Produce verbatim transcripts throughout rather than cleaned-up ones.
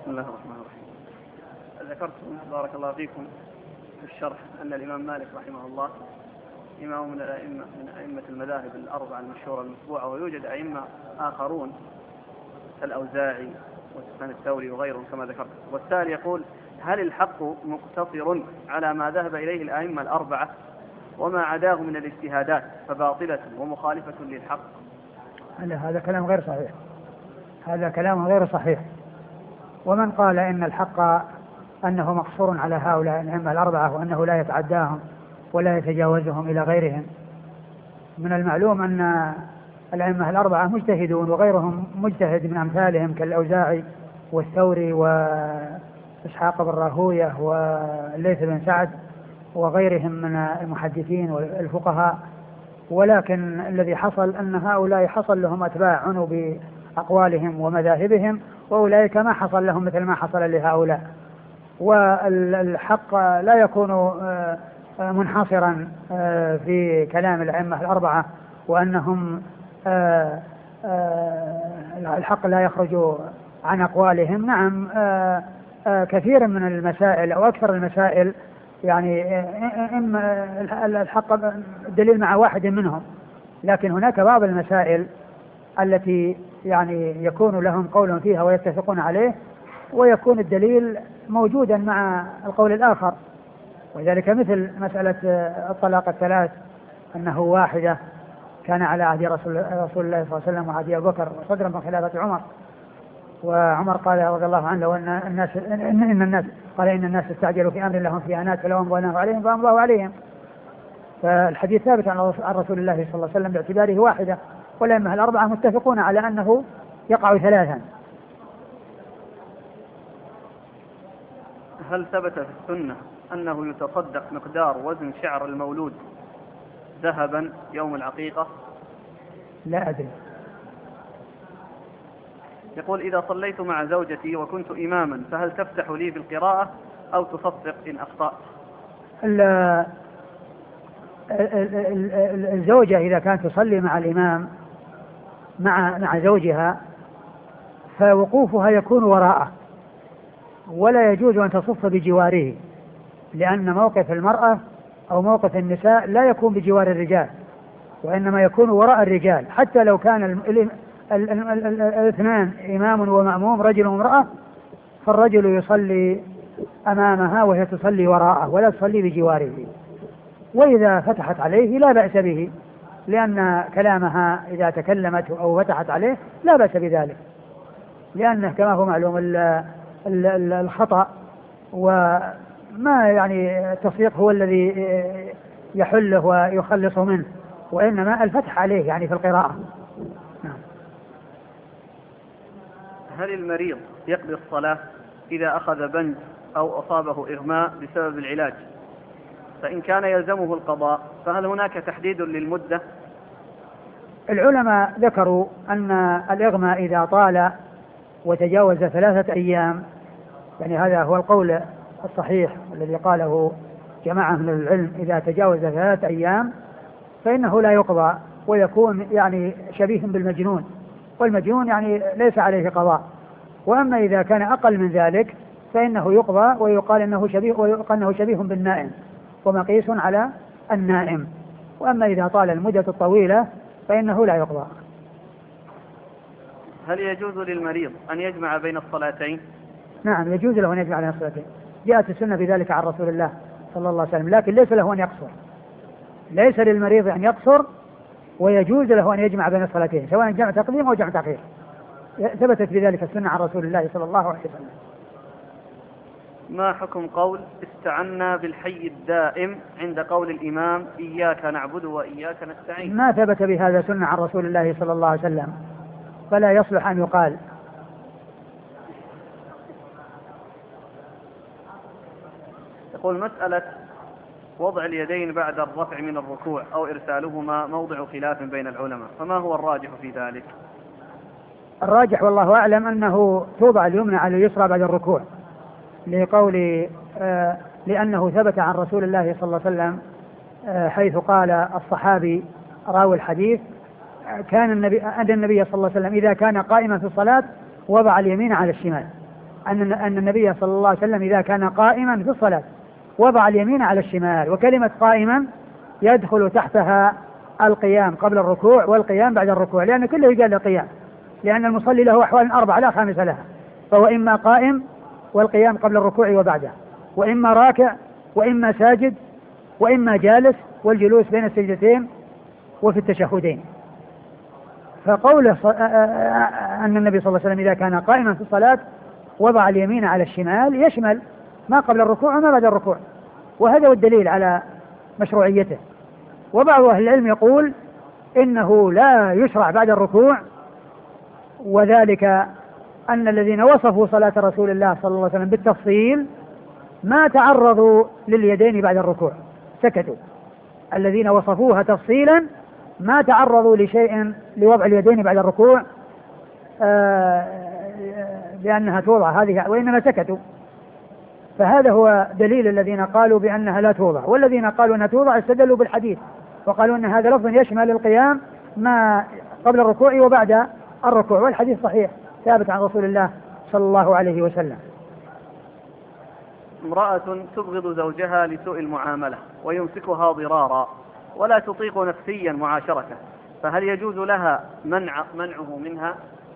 بسم الله الرحمن الرحيم. ذكرتم بارك الله فيكم في الشرح أن الإمام مالك رحمه الله إمام من الأئمة من أئمة المذاهب الأربعة المشهورة المتبوعة، ويوجد أئمة آخرون كالأوزاعي وسفيان الثوري وغيرهم كما ذكرت. والسائل يقول: هل الحق مقتصر على ما ذهب إليه الأئمة الأربعة وما عداه من الاجتهادات فباطلة ومخالفة للحق؟ هذا كلام غير صحيح، هذا كلام غير صحيح. ومن قال إن الحق أنه مقصور على هؤلاء الأئمة الأربعة وأنه لا يتعداهم ولا يتجاوزهم إلى غيرهم، من المعلوم أن الأئمة الأربعة مجتهدون وغيرهم مجتهد من أمثالهم كالأوزاعي والثوري وإسحاق بن راهويه والليث بن سعد وغيرهم من المحدثين والفقهاء. ولكن الذي حصل أن هؤلاء حصل لهم أتباع عنوا بأقوالهم ومذاهبهم، وأولئك ما حصل لهم مثل ما حصل لهؤلاء. والحق لا يكون منحصرا في كلام الأئمة الأربعة وأنهم الحق لا يخرج عن أقوالهم. نعم، كثير من المسائل أو أكثر المسائل يعني إما الحق الدليل مع واحد منهم، لكن هناك بعض المسائل التي يعني يكون لهم قول فيها ويتفقون عليه ويكون الدليل موجودا مع القول الآخر، وذلك مثل مسألة الطلاق الثلاث أنه واحدة كان على عهد رسول, رسول الله صلى الله عليه وسلم وعهد أبي بكر وصدرا من خلافة عمر، وعمر قال رضي الله عنه وأن الناس إن الناس قال إن الناس استعجلوا في أمر لهم في أنات فلو أمضيناه عليهم فأمضاه عليهم. فالحديث ثابت عن رسول الله صلى الله عليه وسلم باعتباره واحدة، والأئمة الأربعة متفقون على أنه يقع ثلاثا. هل ثبت في السنة أنه يتصدق مقدار وزن شعر المولود ذهبا يوم العقيقة؟ لا أدري. يقول: إذا صليت مع زوجتي وكنت إماما فهل تفتح لي بالقراءة أو تصفق إن أخطأت؟ الزوجة إذا كانت تصلي مع الإمام مع مع زوجها فوقوفها يكون وراءه، ولا يجوز أن تصف بجواره، لأن موقف المرأة أو موقف النساء لا يكون بجوار الرجال، وإنما يكون وراء الرجال. حتى لو كان الاثنان إمام ومأموم رجل وامرأة، فالرجل يصلي أمامها وهي تصلي وراءه ولا تصلي بجواره. وإذا فتحت عليه لا بأس به، لأن كلامها إذا تكلمت أو فتحت عليه لا بأس بذلك، لأنه كما هو معلوم الخطأ وما يعني التصفيق هو الذي يحله ويخلص منه، وإنما الفتح عليه يعني في القراءة. نعم. هل المريض يقضي الصلاة إذا أخذ بنج أو أصابه إغماء بسبب العلاج؟ فإن كان يلزمه القضاء فهل هناك تحديد للمدة؟ العلماء ذكروا أن الإغماء إذا طال وتجاوز ثلاثة أيام، يعني هذا هو القول الصحيح الذي قاله جماعة من العلم، إذا تجاوز ثلاثة أيام فإنه لا يقضى ويكون يعني شبيه بالمجنون، والمجنون يعني ليس عليه قضاء. وأما إذا كان أقل من ذلك فإنه يقضى ويقال أنه شبيه, ويقال أنه شبيه بالنائم ومقيس على النائم. وأما إذا طال المدة الطويلة فإنه لا يقضى. هل يجوز للمريض أن يجمع بين الصلاتين؟ نعم، يجوز له أن يجمع بين الصلاتين، جاءت السنة بذلك عن رسول الله صلى الله عليه وسلم، لكن ليس له أن يقصر، ليس للمريض أن يقصر، ويجوز له أن يجمع بين الصلاتين سواء جمع تقديم أو جمع تأخير، ثبتت بذلك السنة عن رسول الله صلى الله عليه وسلم. ما حكم قول استعنا بالحي الدائم عند قول الإمام إياك نعبد وإياك نستعين؟ ما ثبت بهذا سنة عن رسول الله صلى الله عليه وسلم، فلا يصلح أن يقال. يقول: مسألة وضع اليدين بعد الرفع من الركوع أو إرسالهما موضع خلاف بين العلماء، فما هو الراجح في ذلك؟ الراجح والله أعلم أنه توضع اليمنى على اليسرى بعد الركوع، لقول آه لأنه ثبت عن رسول الله صلى الله عليه وسلم آه حيث قال الصحابي راوي الحديث كان النبي أن النبي صلى الله عليه وسلم إذا كان قائما في الصلاة وضع اليمين على الشمال، أن أن النبي صلى الله عليه وسلم إذا كان قائما في الصلاة وضع اليمين على الشمال، وكلمة قائما يدخل تحتها القيام قبل الركوع والقيام بعد الركوع، لأن كله يقال القيام، لأن المصلي له أحوال أربعة لا خامس لها، فهو إما قائم والقيام قبل الركوع وبعده، وإما راكع، وإما ساجد، وإما جالس والجلوس بين السجدتين وفي التشهدين. فقوله أن النبي صلى الله عليه وسلم إذا كان قائما في الصلاة وضع اليمين على الشمال يشمل ما قبل الركوع وما بعد الركوع، وهذا هو الدليل على مشروعيته. وبعض أهل العلم يقول إنه لا يشرع بعد الركوع، وذلك أن الذين وصفوا صلاة رسول الله صلى الله عليه وسلم بالتفصيل ما تعرضوا لليدين بعد الركوع، سكتوا. الذين وصفوها تفصيلا ما تعرضوا لشيء لوضع اليدين بعد الركوع بأنها توضع هذه، وإنما سكتوا. فهذا هو دليل الذين قالوا بأنها لا توضع، والذين قالوا أنها توضع استدلوا بالحديث وقالوا أن هذا لفظ يشمل القيام ما قبل الركوع وبعد الركوع، والحديث صحيح ثابت عن رسول الله صلى الله عليه وسلم. امرأة تبغض زوجها لسوء المعاملة ويمسكها ضرارا ولا تطيق نفسيا معاشرته، فهل يجوز لها منع منعه منها؟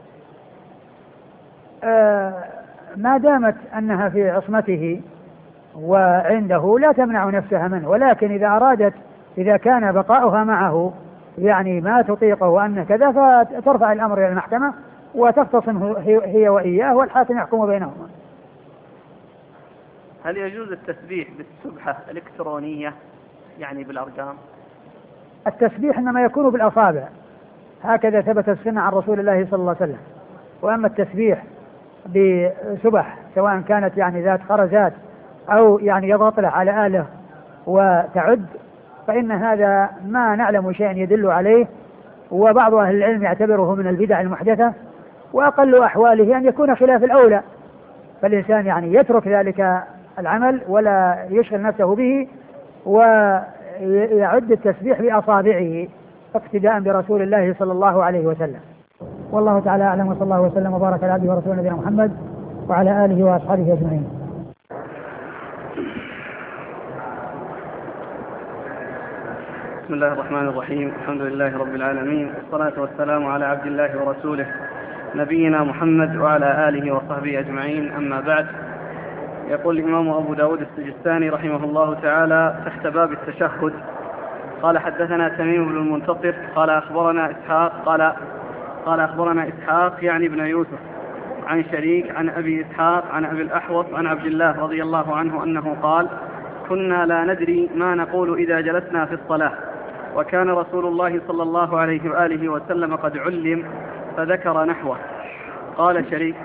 آه ما دامت أنها في عصمته وعنده لا تمنع نفسها منه، ولكن إذا أرادت إذا كان بقاؤها معه يعني ما تطيقه وأن كذا فترفع الأمر إلى المحكمة وتختصم هي وإياه والحاكم يحكم بينهما. هل يجوز التسبيح بالسبحة الإلكترونية يعني بالأرقام؟ التسبيح إنما يكون بالأصابع، هكذا ثبت السنة عن رسول الله صلى الله عليه وسلم. وأما التسبيح بسبح سواء كانت يعني ذات خرزات أو يعني يضغط له على آلة وتعد، فإن هذا ما نعلم شيئا يدل عليه، وبعض أهل العلم يعتبره من البدع المحدثة، وأقل أحواله أن يكون خلاف الأولى، فالإنسان يعني يترك ذلك العمل ولا يشغل نفسه به ويعد التسبيح بأصابعه اقتداء برسول الله صلى الله عليه وسلم. والله تعالى أعلم، وصلى الله وسلم وبارك على عبده ورسوله نبينا محمد وعلى آله وأصحابه أجمعين. بسم الله الرحمن الرحيم، الحمد لله رب العالمين، والصلاة والسلام على عبد الله ورسوله نبينا محمد وعلى آله وصحبه أجمعين، أما بعد. يقول الإمام أبو داود السجستاني رحمه الله تعالى تحت باب التشهد: قال حدثنا تميم بن المنتصر قال أخبرنا إسحاق قال قال أخبرنا إسحاق يعني ابن يوسف عن شريك عن أبي إسحاق عن أبي الأحوص عن عبد الله رضي الله عنه أنه قال: كنا لا ندري ما نقول إذا جلسنا في الصلاة، وكان رسول الله صلى الله عليه وآله وسلم قد علم فذكر نحوه. قال شريك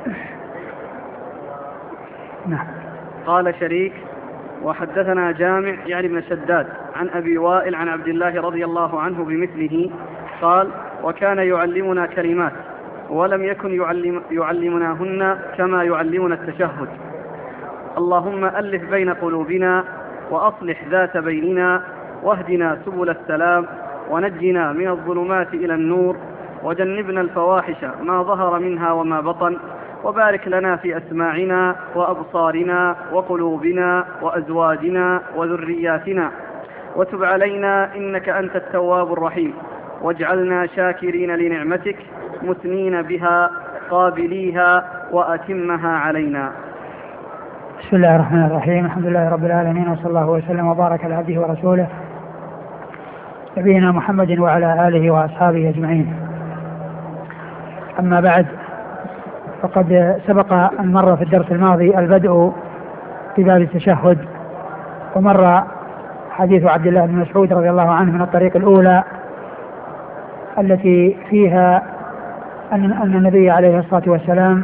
نعم. قال شريك: وحدثنا جامع يعني ابن شداد عن أبي وائل عن عبد الله رضي الله عنه بمثله، قال: وكان يعلمنا كلمات ولم يكن يعلم يعلمناهن كما يعلمنا التشهد: اللهم ألف بين قلوبنا وأصلح ذات بيننا واهدنا سبل السلام ونجنا من الظلمات إلى النور وجنبنا الفواحش ما ظهر منها وما بطن، وبارك لنا في أسماعنا وأبصارنا وقلوبنا وأزواجنا وذرياتنا، وتب علينا إنك أنت التواب الرحيم، واجعلنا شاكرين لنعمتك مثنين بها قابليها وأتمها علينا. بسم الله الرحمن الرحيم، الحمد لله رب العالمين، وصلى الله وسلم وبارك على عبده ورسوله نبينا محمد وعلى آله وأصحابه أجمعين. أما بعد، فقد سبق أن مر في الدرس الماضي البدء في باب التشهد، ومر حديث عبد الله بن مسعود رضي الله عنه من الطريق الأولى التي فيها أن أن النبي عليه الصلاة والسلام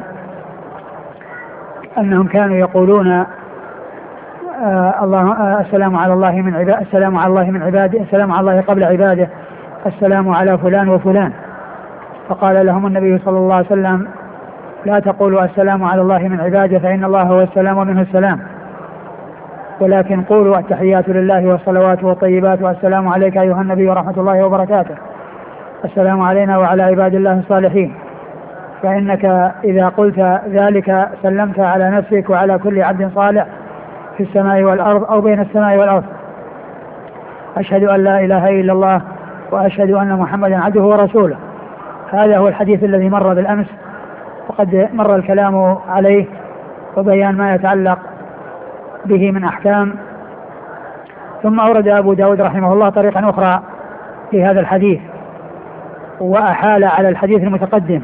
أنهم كانوا يقولون آه الله آه السلام على الله من عباده السلام على الله من عباده السلام على الله قبل عباده السلام على فلان وفلان، فقال لهم النبي صلى الله عليه وسلم: لا تقولوا السلام على الله من عباده فإن الله هو السلام ومنه السلام، ولكن قولوا التحيات لله والصلوات والطيبات والسلام عليك أيها النبي ورحمة الله وبركاته، السلام علينا وعلى عباد الله الصالحين. فإنك إذا قلت ذلك سلمت على نفسك وعلى كل عبد صالح في السماء والأرض أو بين السماء والأرض. أشهد أن لا إله إلا الله وأشهد أن محمدا عبده ورسوله. هذا هو الحديث الذي مر بالأمس وقد مر الكلام عليه وبيان ما يتعلق به من أحكام. ثم أورد أبو داود رحمه الله طريقا أخرى في هذا الحديث وأحال على الحديث المتقدم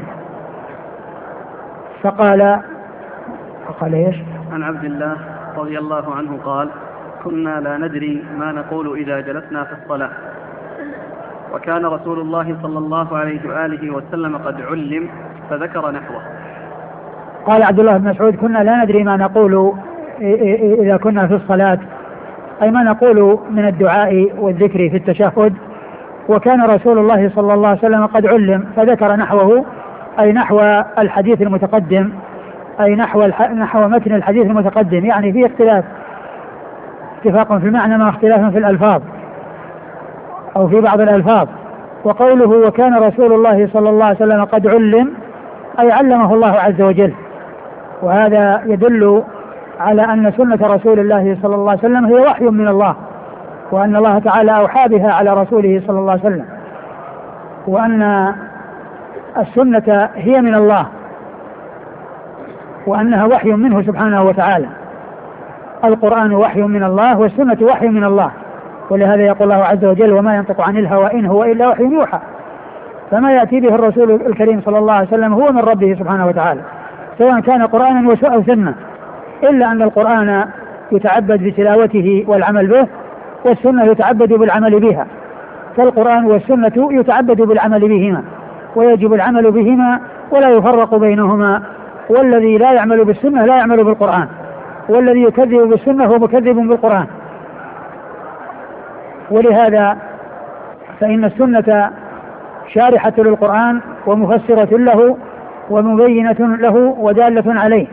فقال فقال إيش؟ عن عبد الله رضي الله عنه قال: كنا لا ندري ما نقول إذا جلسنا في الصلاة، وكان رسول الله صلى الله عليه وآله وسلم قد علم فذكر نحوه. قال عبد الله بن مسعود: كنا لا ندري ما نقول إذا كنا في الصلاة، أي ما نقول من الدعاء والذكر في التشهد، وكان رسول الله صلى الله عليه وسلم قد علم فذكر نحوه، أي نحو الحديث المتقدم، أي نحو نحو متن الحديث المتقدم، يعني في اختلاف، اتفاق في المعنى مع اختلاف في الألفاظ أو في بعض الألفاظ. وقوله وكان رسول الله صلى الله عليه وسلم قد علم، أي علمه الله عز وجل، وهذا يدل على أن سنة رسول الله صلى الله عليه وسلم هي وحي من الله، وأن الله تعالى أوحى بها على رسوله صلى الله عليه وسلم، وأن السنة هي من الله وأنها وحي منه سبحانه وتعالى. القرآن وحي من الله والسنة وحي من الله، ولهذا يقول الله عز وجل: وما ينطق عن الهوى إن هو إلا وحي يوحى. فما يأتي به الرسول الكريم صلى الله عليه وسلم هو من ربه سبحانه وتعالى، سواء كان قرآنا أو سنة، إلا أن القرآن يتعبد بتلاوته والعمل به، والسنة يتعبد بالعمل بها. فالقرآن والسنة يتعبد بالعمل بهما، ويجب العمل بهما ولا يفرق بينهما، والذي لا يعمل بالسنة لا يعمل بالقرآن، والذي يكذب بالسنة هو مكذب بالقرآن. ولهذا فإن السنة شارحة للقرآن ومفسرة له ومبينة له ودالة عليه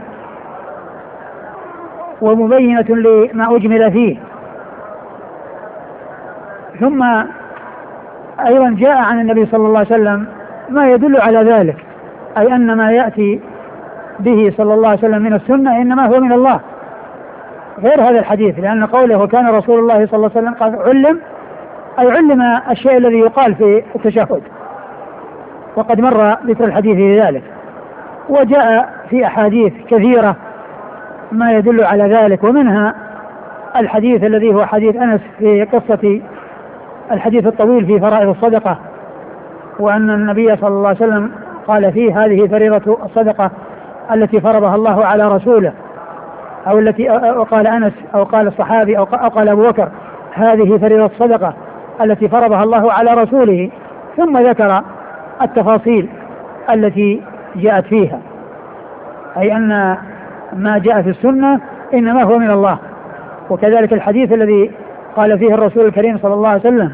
ومبينة لما أجمل فيه. ثم أيضا جاء عن النبي صلى الله عليه وسلم ما يدل على ذلك، أي أن ما يأتي به صلى الله عليه وسلم من السنة إنما هو من الله، غير هذا الحديث، لأن قوله وكان رسول الله صلى الله عليه وسلم قد علم، أي علم الشيء الذي يقال في التشهد، وقد مر ذكر الحديث في ذلك. وجاء في أحاديث كثيرة ما يدل على ذلك، ومنها الحديث الذي هو حديث أنس في قصة الحديث الطويل في فرائض الصدقة، وأن النبي صلى الله عليه وسلم قال فيه: هذه فريضة الصدقة التي فرضها الله على رسوله، أو التي قال أنس أو قال الصحابي أو قال أبو بكر: هذه فريضة الصدقة التي فرضها الله على رسوله، ثم ذكر التفاصيل التي جاءت فيها، أي أن ما جاء في السنة إنما هو من الله. وكذلك الحديث الذي قال فيه الرسول الكريم صلى الله عليه وسلم: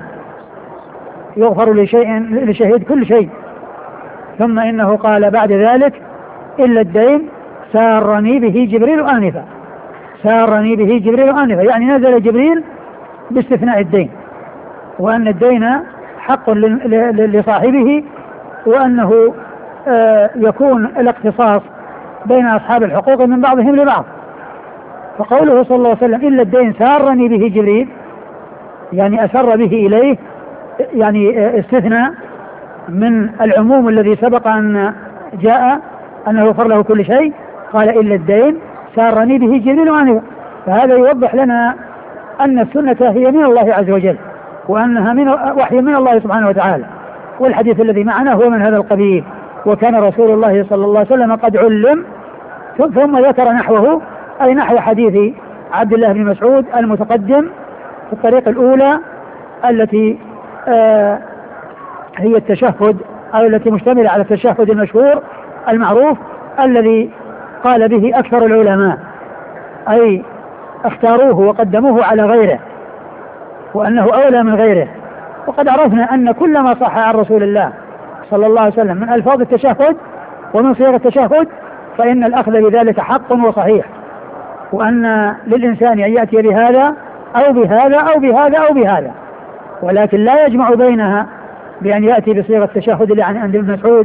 يغفر لشيء لشهيد كل شيء، ثم إنه قال بعد ذلك: إلا الدين سارني به جبريل آنفا. سارني به جبريل آنفا، يعني نزل جبريل باستثناء الدين، وأن الدين حق لصاحبه، وأنه يكون الاقتصاص بين أصحاب الحقوق من بعضهم لبعض. فقوله صلى الله عليه وسلم: إلا الدين سارني به جبريل، يعني أسر به إليه، يعني استثنى من العموم الذي سبق أن جاء أنه يغفر له كل شيء، قال: إلا الدين سارني به جبريل آنفا. فهذا يوضح لنا أن السنة هي من الله عز وجل، وأنها من وحي من الله سبحانه وتعالى. والحديث الذي معنا هو من هذا القبيل: وكان رسول الله صلى الله عليه وسلم قد علم، ثم ذكر نحوه، أي نحو حديث عبد الله بن مسعود المتقدم في الطريق الأولى التي آه هي التشهد، أو التي مشتملة على التشهد المشهور المعروف الذي قال به أكثر العلماء، أي اختاروه وقدموه على غيره، وأنه أولى من غيره. وقد عرفنا أن كل ما صح عن رسول الله صلى الله عليه وسلم من ألفاظ التشهد ومن صيغ التشهد فإن الأخذ بذلك حق وصحيح، وأن للإنسان أن يأتي بهذا أو بهذا أو بهذا أو بهذا، ولكن لا يجمع بينها بأن يأتي بصيغة التشهد اللي عن ابن مسعود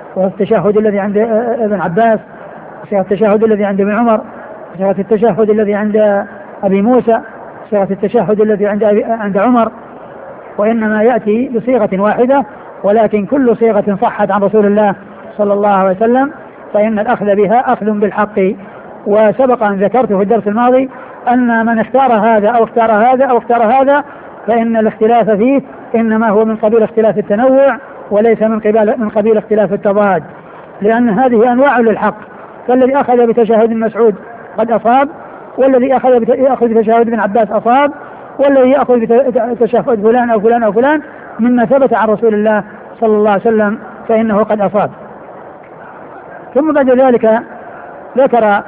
وهو التشهد الذي عند ابن عباس، صيغة التشهد الذي عند ابن عمر، صيغة التشهد الذي عند أبي موسى، صيغة التشهد الذي عند عند عمر، وإنما يأتي بصيغة واحدة، ولكن كل صيغة صحت عن رسول الله صلى الله عليه وسلم فإن الأخذ بها أخذ بالحق. وسبق أن ذكرت في الدرس الماضي أن من اختار هذا أو اختار هذا أو اختار هذا فإن الاختلاف فيه إنما هو من قبيل اختلاف التنوع وليس من قبيل من قبيل اختلاف التضاد، لأن هذه أنواع للحق. فالذي أخذ بتشهد مسعود قد أصاب، والذي أخذ بتشهد ابن عباس أصاب، والذي يأخذ بتشهد فلان أو فلان أو فلان مما ثبت عن رسول الله صلى الله عليه وسلم فإنه قد أصاب. ثم بعد ذلك ذكر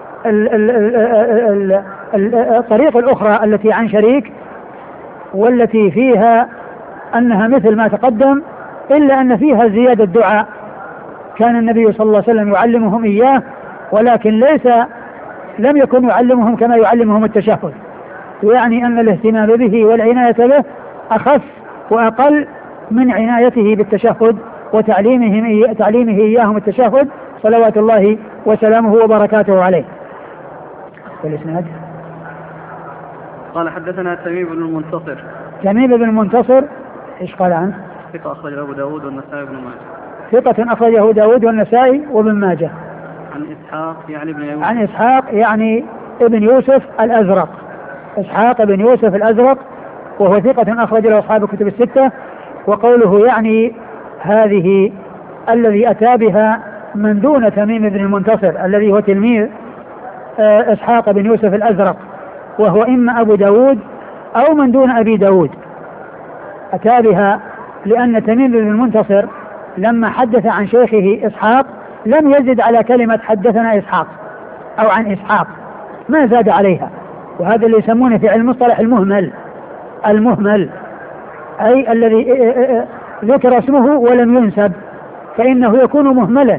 الطريق الأخرى التي عن شريك، والتي فيها أنها مثل ما تقدم إلا أن فيها زيادة الدعاء كان النبي صلى الله عليه وسلم يعلمهم إياه، ولكن ليس لم يكن يعلمهم كما يعلمهم التشهد، يعني أن الاهتمام به والعناية به أخف وأقل من عنايته بالتشهد وتعليمهم تعليمه إياهم التشهد صلوات الله وسلامه وبركاته عليه. والإسناد قال حدثنا تميم بن المنتصر. تميم بن المنتصر ايش قال عنه؟ ثقة أخرجه أبو داود والنسائي بن ماجه. ثقة أخرجه داود والنسائي وابن ماجه. عن إسحاق يعني ابن يوسف. عن إسحاق يعني ابن يوسف الأزرق، إسحاق بن يوسف الأزرق، وهو ثقة أخرج له أصحاب الكتب الستة. وقوله يعني هذه الذي أتى بها من دون تميم بن المنتصر الذي هو تلميذ إسحاق بن يوسف الأزرق، وهو إما أبو داود أو من دون أبي داود. أتى بها لأن تميم بن المنتصر لما حدث عن شيخه إسحاق لم يزد على كلمة حدثنا إسحاق أو عن إسحاق، ما زاد عليها، وهذا اللي يسمونه في علم المصطلح المهمل. المهمل أي الذي ذكر اسمه ولم ينسب فإنه يكون مهملا،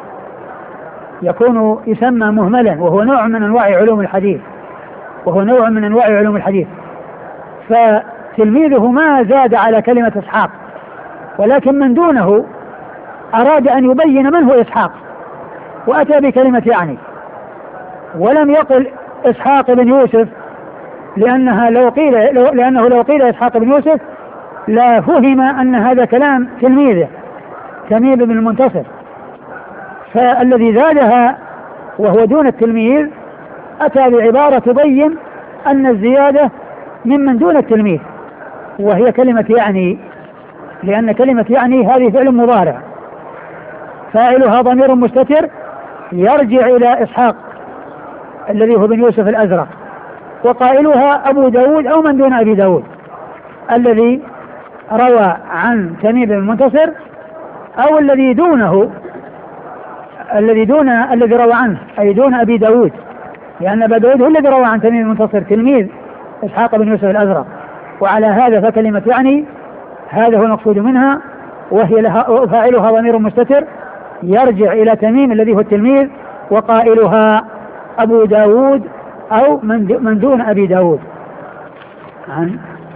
يكون يسمى مهملا، وهو نوع من أنواع علوم الحديث وهو نوع من أنواع علوم الحديث. فتلميذه ما زاد على كلمة إسحاق، ولكن من دونه أراد أن يبين من هو إسحاق وأتى بكلمة يعني، ولم يقل إسحاق بن يوسف، لأنها لو قيل لو لأنه لو قيل إسحاق بن يوسف لا فهم أن هذا كلام تلميذه تميم بن المنتصر. فالذي زادها وهو دون التلميذ أتى بعبارة تبين أن الزيادة ممن دون التلميذ، وهي كلمة يعني، لأن كلمة يعني هذه فعل مضارع فاعلها ضمير مستتر يرجع إلى إسحاق الذي هو بن يوسف الأزرق، وقائلها أبو داود أو من دون أبي داود الذي روى عن تميم بن المنتصر، أو الذي دونه الذي دون الذي روى عنه أي دون أبي داود، لأن أبا داود هو الذي روى عن تميم بن المنتصر تلميذ إسحاق بن يوسف الأزرق. وعلى هذا فكلمة يعني هذا هو المقصود منها، وهي لها فاعلها ضمير مستتر يرجع إلى تميم الذي هو التلميذ، وقائلها أبو داود أو من دون أبي داود. عن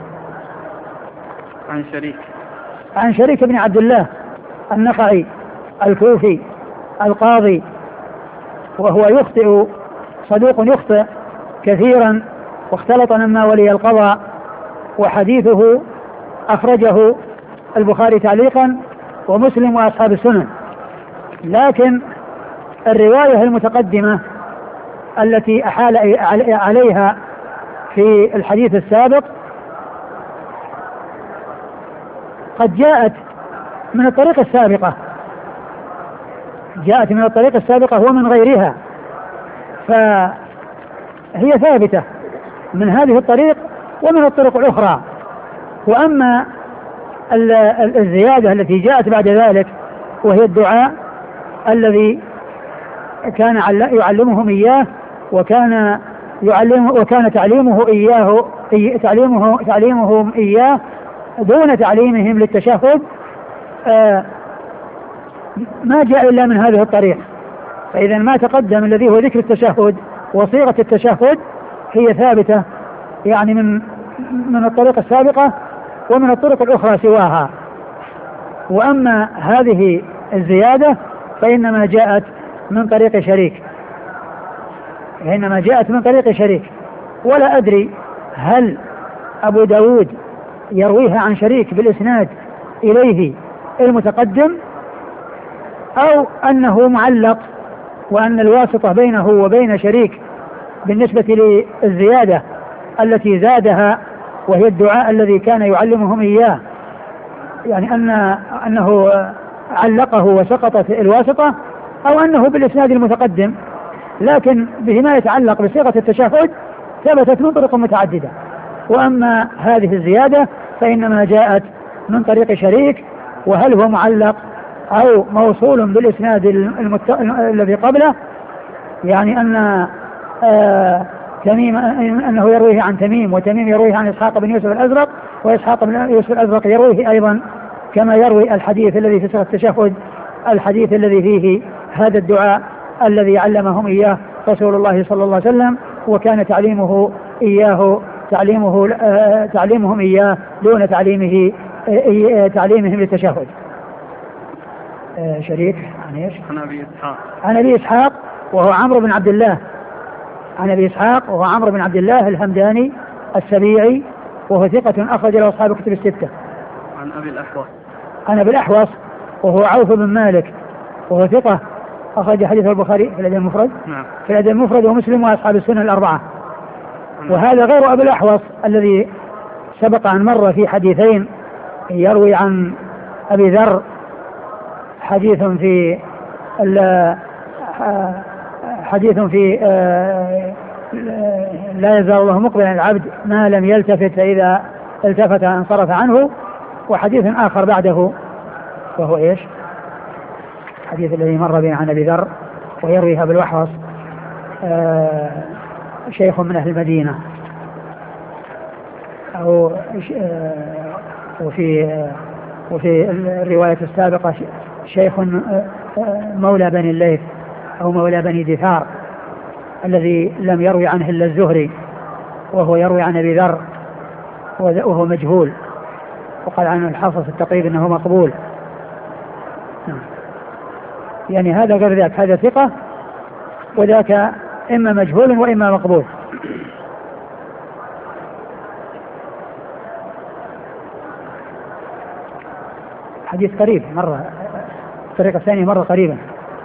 عن شريك عن شريك بن عبد الله النخعي الكوفي القاضي، وهو يخطئ صدوق يخطئ كثيرا واختلط مما ولي القضاء، وحديثه أخرجه البخاري تعليقا ومسلم وأصحاب السنن. لكن الرواية المتقدمة التي أحال عليها في الحديث السابق قد جاءت من الطريقة السابقة جاءت من الطريقة السابقة ومن غيرها، فهي ثابتة من هذه الطريق ومن الطرق الأخرى. وأما الزيادة التي جاءت بعد ذلك وهي الدعاء الذي كان يعلمهم إياه وكان يعلمه وكان تعليمه إياه تعليمه تعليمهم إياه دون تعليمهم للتشهد، آه ما جاء إلا من هذه الطريق. فإذا ما تقدم الذي هو ذكر التشهد وصيغة التشهد هي ثابتة يعني من من الطريقة السابقة ومن الطرق الأخرى سواها. وأما هذه الزيادة فإنما جاءت من طريق شريك إنما جاءت من طريق شريك ولا أدري هل أبو داود يرويها عن شريك بالإسناد إليه المتقدم أو أنه معلق وأن الواسطة بينه وبين شريك بالنسبة للزيادة التي زادها وهي الدعاء الذي كان يعلمهم إياه، يعني أن أنه علقه وسقطت الواسطة، أو أنه بالإسناد المتقدم، لكن بما يتعلق بصيغة التشهد ثبتت من طرق متعددة. وأما هذه الزيادة فإنما جاءت من طريق شريك، وهل هو معلق أو موصول بالإسناد المت... الذي قبله، يعني أن آه تميم أنه يرويه عن تميم، وتميم يرويه عن إسحاق بن يوسف الأزرق، وإسحاق بن يوسف الأزرق يرويه أيضا كما يروي الحديث الذي في صيغة التشهد، الحديث الذي فيه هذا الدعاء الذي علمهم إياه رسول الله صلى الله عليه وسلم، وكان تعليمه إياه تعليمه آه تعليمهم إياه دون تعليمه آه تعليمهم للتشهد. آه شريك عن ايش؟ عن ابي اسحاق عن ابي اسحاق وهو عمرو بن عبد الله عن ابي اسحاق وهو عمرو بن عبد الله الهمداني السبيعي، وهو ثقة أخرج له أصحاب الكتب الستة. عن ابي الاحوص عن ابي الاحوص وهو عوف بن مالك، وهو ثقة أخرج حديث البخاري في الأدب المفرد نعم في الأدب المفرد ومسلم وأصحاب السنة الأربعة. نعم. وهذا غير ابي الاحوص الذي سبق أن مر في حديثين، يروي عن ابي ذر حديث في حديث في لا يزال الله مقبلا العبد ما لم يلتفت، فإذا التفت انصرف عنه، وحديث آخر بعده وهو إيش؟ حديث الذي مر بنا عن أبي ذر ويرويها بالوحوص شيخ من أهل المدينة، أو وفي وفي الرواية السابقة شيخ مولى بني الليث أو مولى بني دثار الذي لم يروي عنه إلا الزهري، وهو يروي عن أبي ذر وهو مجهول، وقال عنه الحافظ في التقريب أنه مقبول. يعني هذا غير ذاك، هذا ثقة وذاك إما مجهول وإما مقبول. حديث قريب مرة، الطريقة الثانية مرة قريبا.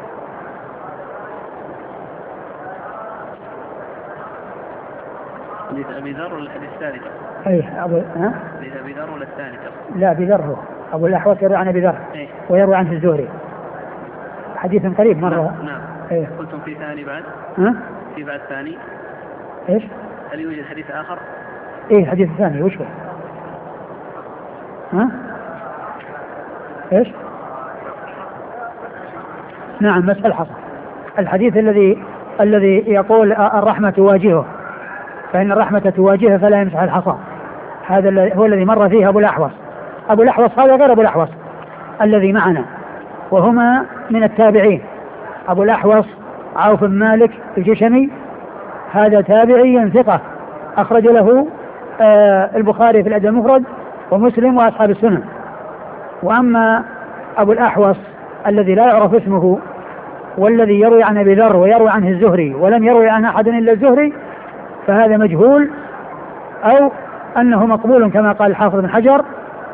حديث أبي ذر ولا الحديث الثالث؟ أي أبو ها؟ حديث أبي ذر ولا الثالث؟ لا أبي ذر هو أبو الأحوص يروي عن أبي ذر إيه؟ ويروي عنه الزهري، حديث قريب مرة. نعم, نعم. إيه؟ قلتم في ثاني بعد؟ ها؟ في بعد ثاني؟ إيش؟ هل يوجد حديث آخر؟ إيه حديث ثاني وش هو؟ ها؟ إيش؟ نعم مسح الحصى، الحديث الذي الذي يقول الرحمة تواجهه، فإن الرحمة تواجهه فلا يمسح الحصى، هذا هو الذي مر فيه أبو الأحوص. أبو الأحوص هذا غير أبو الأحوص الذي معنا، وهما من التابعين. أبو الأحوص عوف بن مالك الجشمي، هذا تابعي ثقة أخرج له آه البخاري في الأدب المفرد ومسلم وأصحاب السنن. وأما أبو الأحوص الذي لا يعرف اسمه والذي يروي عن أبي ذر ويروي عنه الزهري ولم يروي عن أحد إلا الزهري، فهذا مجهول أو أنه مقبول كما قال الحافظ بن حجر،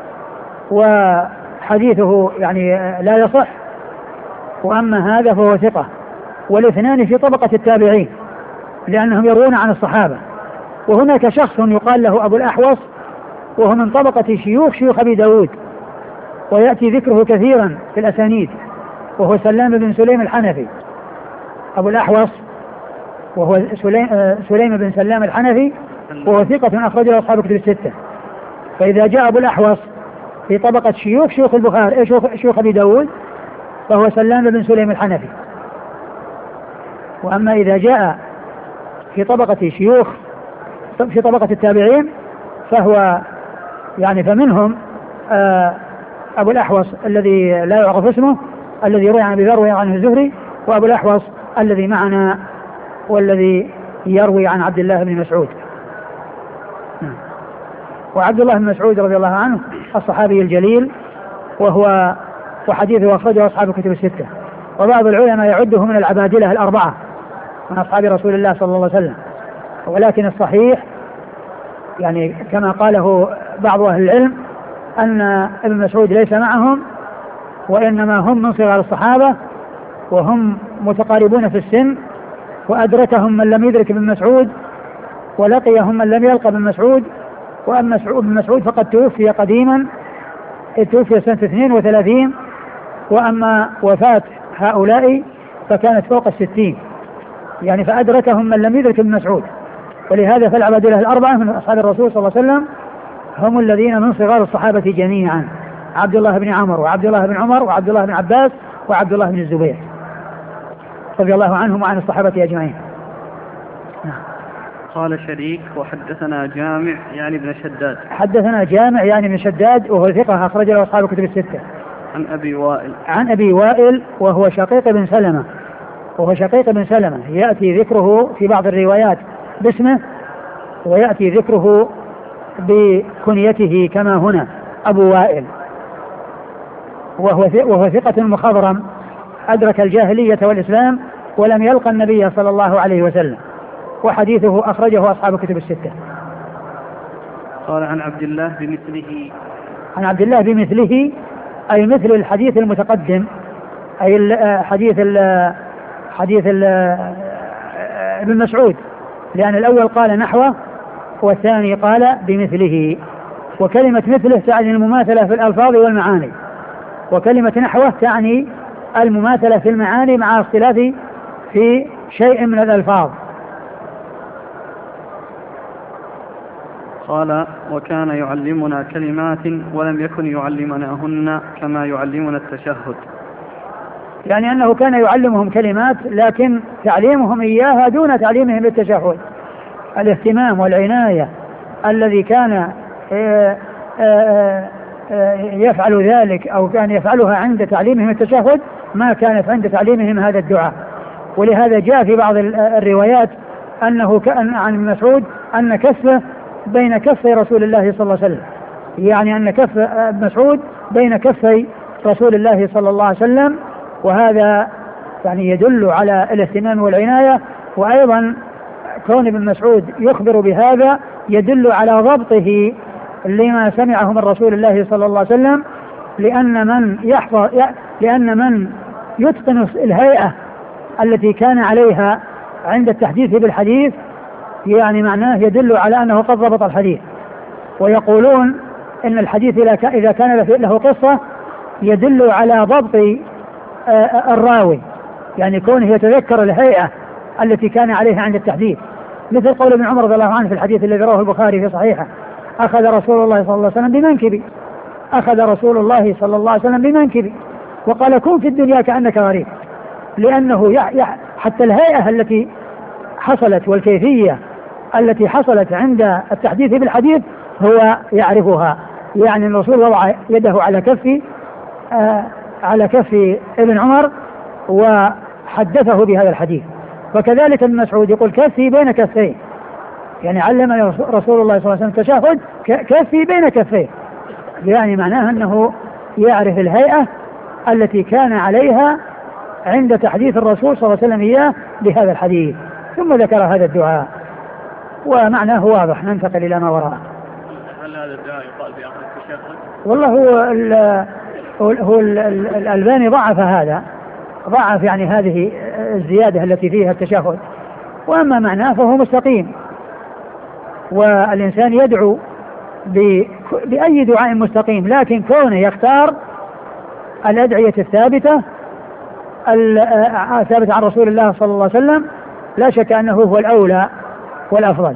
وحديثه يعني لا يصح. وأما هذا فهو ثقة، والاثنان في طبقة التابعين لأنهم يروون عن الصحابة. وهناك شخص يقال له أبو الأحوص وهو من طبقة شيوخ شيوخ أبي داود، ويأتي ذكره كثيرا في الأسانيد، وهو سلام بن سليم الحنفي. أبو الأحوص وهو سليم, سليم بن سلام الحنفي، وهو ثقة أخرج له أصحاب الكتب الستة. فإذا جاء أبو الأحوص في طبقة شيوخ شيوخ البخاري شيوخ, شيوخ أبي داود فهو سلام بن سليم الحنفي. وأما إذا جاء في طبقة شيوخ في طبقة التابعين فهو يعني فمنهم آه أبو الأحوص الذي لا يعرف اسمه الذي يروي عن أبي ذر ويروي عنه الزهري، وأبو الأحوص الذي معنا والذي يروي عن عبد الله بن مسعود. وعبد الله بن مسعود رضي الله عنه الصحابي الجليل، وهو وحديثه أخرجه أصحاب الكتب الستة. وبعض العلماء يعده من العبادلة الأربعة من أصحاب رسول الله صلى الله عليه وسلم، ولكن الصحيح يعني كما قاله بعض أهل العلم أن ابن مسعود ليس معهم، وإنما هم من صغار الصحابة وهم متقاربون في السن، وأدركهم من لم يدرك ابن مسعود ولقيهم من لم يلقى ابن مسعود. وأما ابن مسعود فقد توفي قديما، توفي سنة اثنين وثلاثين، وأما وفاة هؤلاء فكانت فوق الستين، يعني فأدركهم من لم يدرك ابن مسعود. ولهذا فالعبادلة الأربعة من أصحاب الرسول صلى الله عليه وسلم هم الذين من صغار الصحابة جميعا: عبد الله بن عمرو وعبد الله بن عمر وعبد الله بن عباس وعبد الله بن الزبير رضي الله عنهم وعن الصحابة أجمعين. قال شريك: وحدثنا جامع يعني ابن شداد. حدثنا جامع يعني ابن شداد وهو ثقة أخرج له أصحاب الكتب الستة. عن أبي وائل. عن أبي وائل وهو شقيق بن سلمة، وهو شقيق بن سلمة يأتي ذكره في بعض الروايات باسمه، ويأتي ذكره بكنيته كما هنا أبو وائل، وهو وهو ثقة مخضرم أدرك الجاهلية والإسلام ولم يلقى النبي صلى الله عليه وسلم، وحديثه أخرجه أصحاب الكتب الستة. قال عن عبد الله بمثله. عن عبد الله بمثله أي مثل الحديث المتقدم، أي حديث ال حديث ال ابن مسعود، لأن الأول قال نحوه والثاني قال بمثله. وكلمة مثله تعني المماثلة في الألفاظ والمعاني، وكلمة نحوه تعني المماثلة في المعاني مع اختلاف في شيء من الألفاظ. قال: وكان يعلمنا كلمات ولم يكن يعلمناهن كما يعلمنا التشهد. يعني أنه كان يعلمهم كلمات لكن تعليمهم إياها دون تعليمهم للتشهد. الاهتمام والعناية الذي كان يفعل ذلك أو كان يفعلها عند تعليمهم التشهد ما كانت عند تعليمهم هذا الدعاء. ولهذا جاء في بعض الروايات أنه كان عن ابن مسعود أن كفه بين كفي رسول الله صلى الله عليه وسلم، يعني أن كف ابن مسعود بين كفي رسول الله صلى الله عليه وسلم، وهذا يعني يدل على الاهتمام والعناية. وأيضا كون ابن مسعود يخبر بهذا يدل على ضبطه لما سمعه من رسول الله صلى الله عليه وسلم، لأن من يحفظ لأن من يتقن الهيئة التي كان عليها عند التحديث بالحديث يعني معناه يدل على أنه قد ضبط الحديث. ويقولون إن الحديث إذا كان له قصة يدل على ضبط الراوي، يعني كونه يتذكر الهيئة التي كان عليها عند التحديث، مثل قول ابن عمر رضي الله عنه في الحديث الذي رواه البخاري في صحيحه: أخذ رسول الله صلى الله عليه وسلم بمنكبي، أخذ رسول الله صلى الله عليه وسلم بمنكبي، وقال: كن في الدنيا كأنك غريب، لأنه يح يح حتى الهيئة التي حصلت والكيفية التي حصلت عند التحديث بالحديث هو يعرفها. يعني الرسول وضع يده على كف آه على كف ابن عمر وحدثه بهذا الحديث. وكذلك ابن مسعود يقول: كفي بين كفيه، يعني علم رسول الله صلى الله عليه وسلم التشهد كفي بين كفيه، يعني معناه أنه يعرف الهيئة التي كان عليها عند تحديث الرسول صلى الله عليه وسلم إياه بهذا الحديث. ثم ذكر هذا الدعاء ومعناه واضح. ننتقل إلى ما وراءه. هل هذا الدعاء يقال في آخر التشهد؟ والله هو ال هو, هو ال الألباني ضعف هذا، ضعف يعني هذه الزيادة التي فيها التشهد، وأما معناه فهو مستقيم. والإنسان يدعو بأي دعاء مستقيم، لكن كونه يختار الأدعية الثابتة الثابتة عن رسول الله صلى الله عليه وسلم لا شك أنه هو الأولى والأفضل.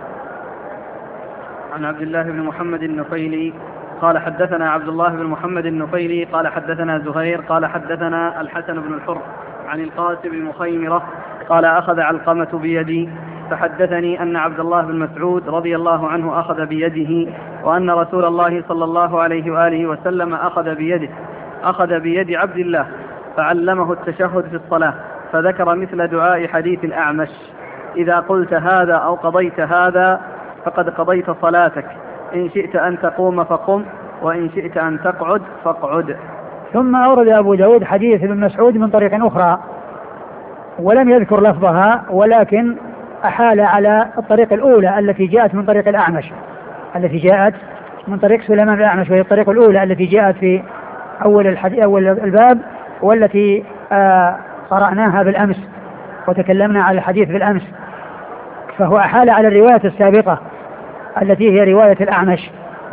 عن عبد الله بن محمد النفيلي قال: حدثنا عبد الله بن محمد النفيلي قال: حدثنا زهير قال: حدثنا الحسن بن الحر عن القاسم بن مخيمرة قال: أخذ علقمة بيدي فحدثني أن عبد الله بن مسعود رضي الله عنه أخذ بيده، وأن رسول الله صلى الله عليه وآله وسلم أخذ بيده أخذ بيد عبد الله فعلمه التشهد في الصلاة، فذكر مثل دعاء حديث الأعمش: إذا قلت هذا أو قضيت هذا فقد قضيت صلاتك، إن شئت أن تقوم فقم، وإن شئت أن تقعد فاقعد. ثم أورد أبو داود حديث ابن مسعود من طريق أخرى ولم يذكر لفظها، ولكن أحال على الطريق الأولى التي جاءت من طريق الأعمش، التي جاءت من طريق سليمان الأعمش، وهي الطريق الأولى التي جاءت في أول الحديث أول الباب، والتي آه قرأناها بالأمس وتكلمنا على الحديث بالأمس. فهو أحال على الرواية السابقة التي هي رواية الأعمش،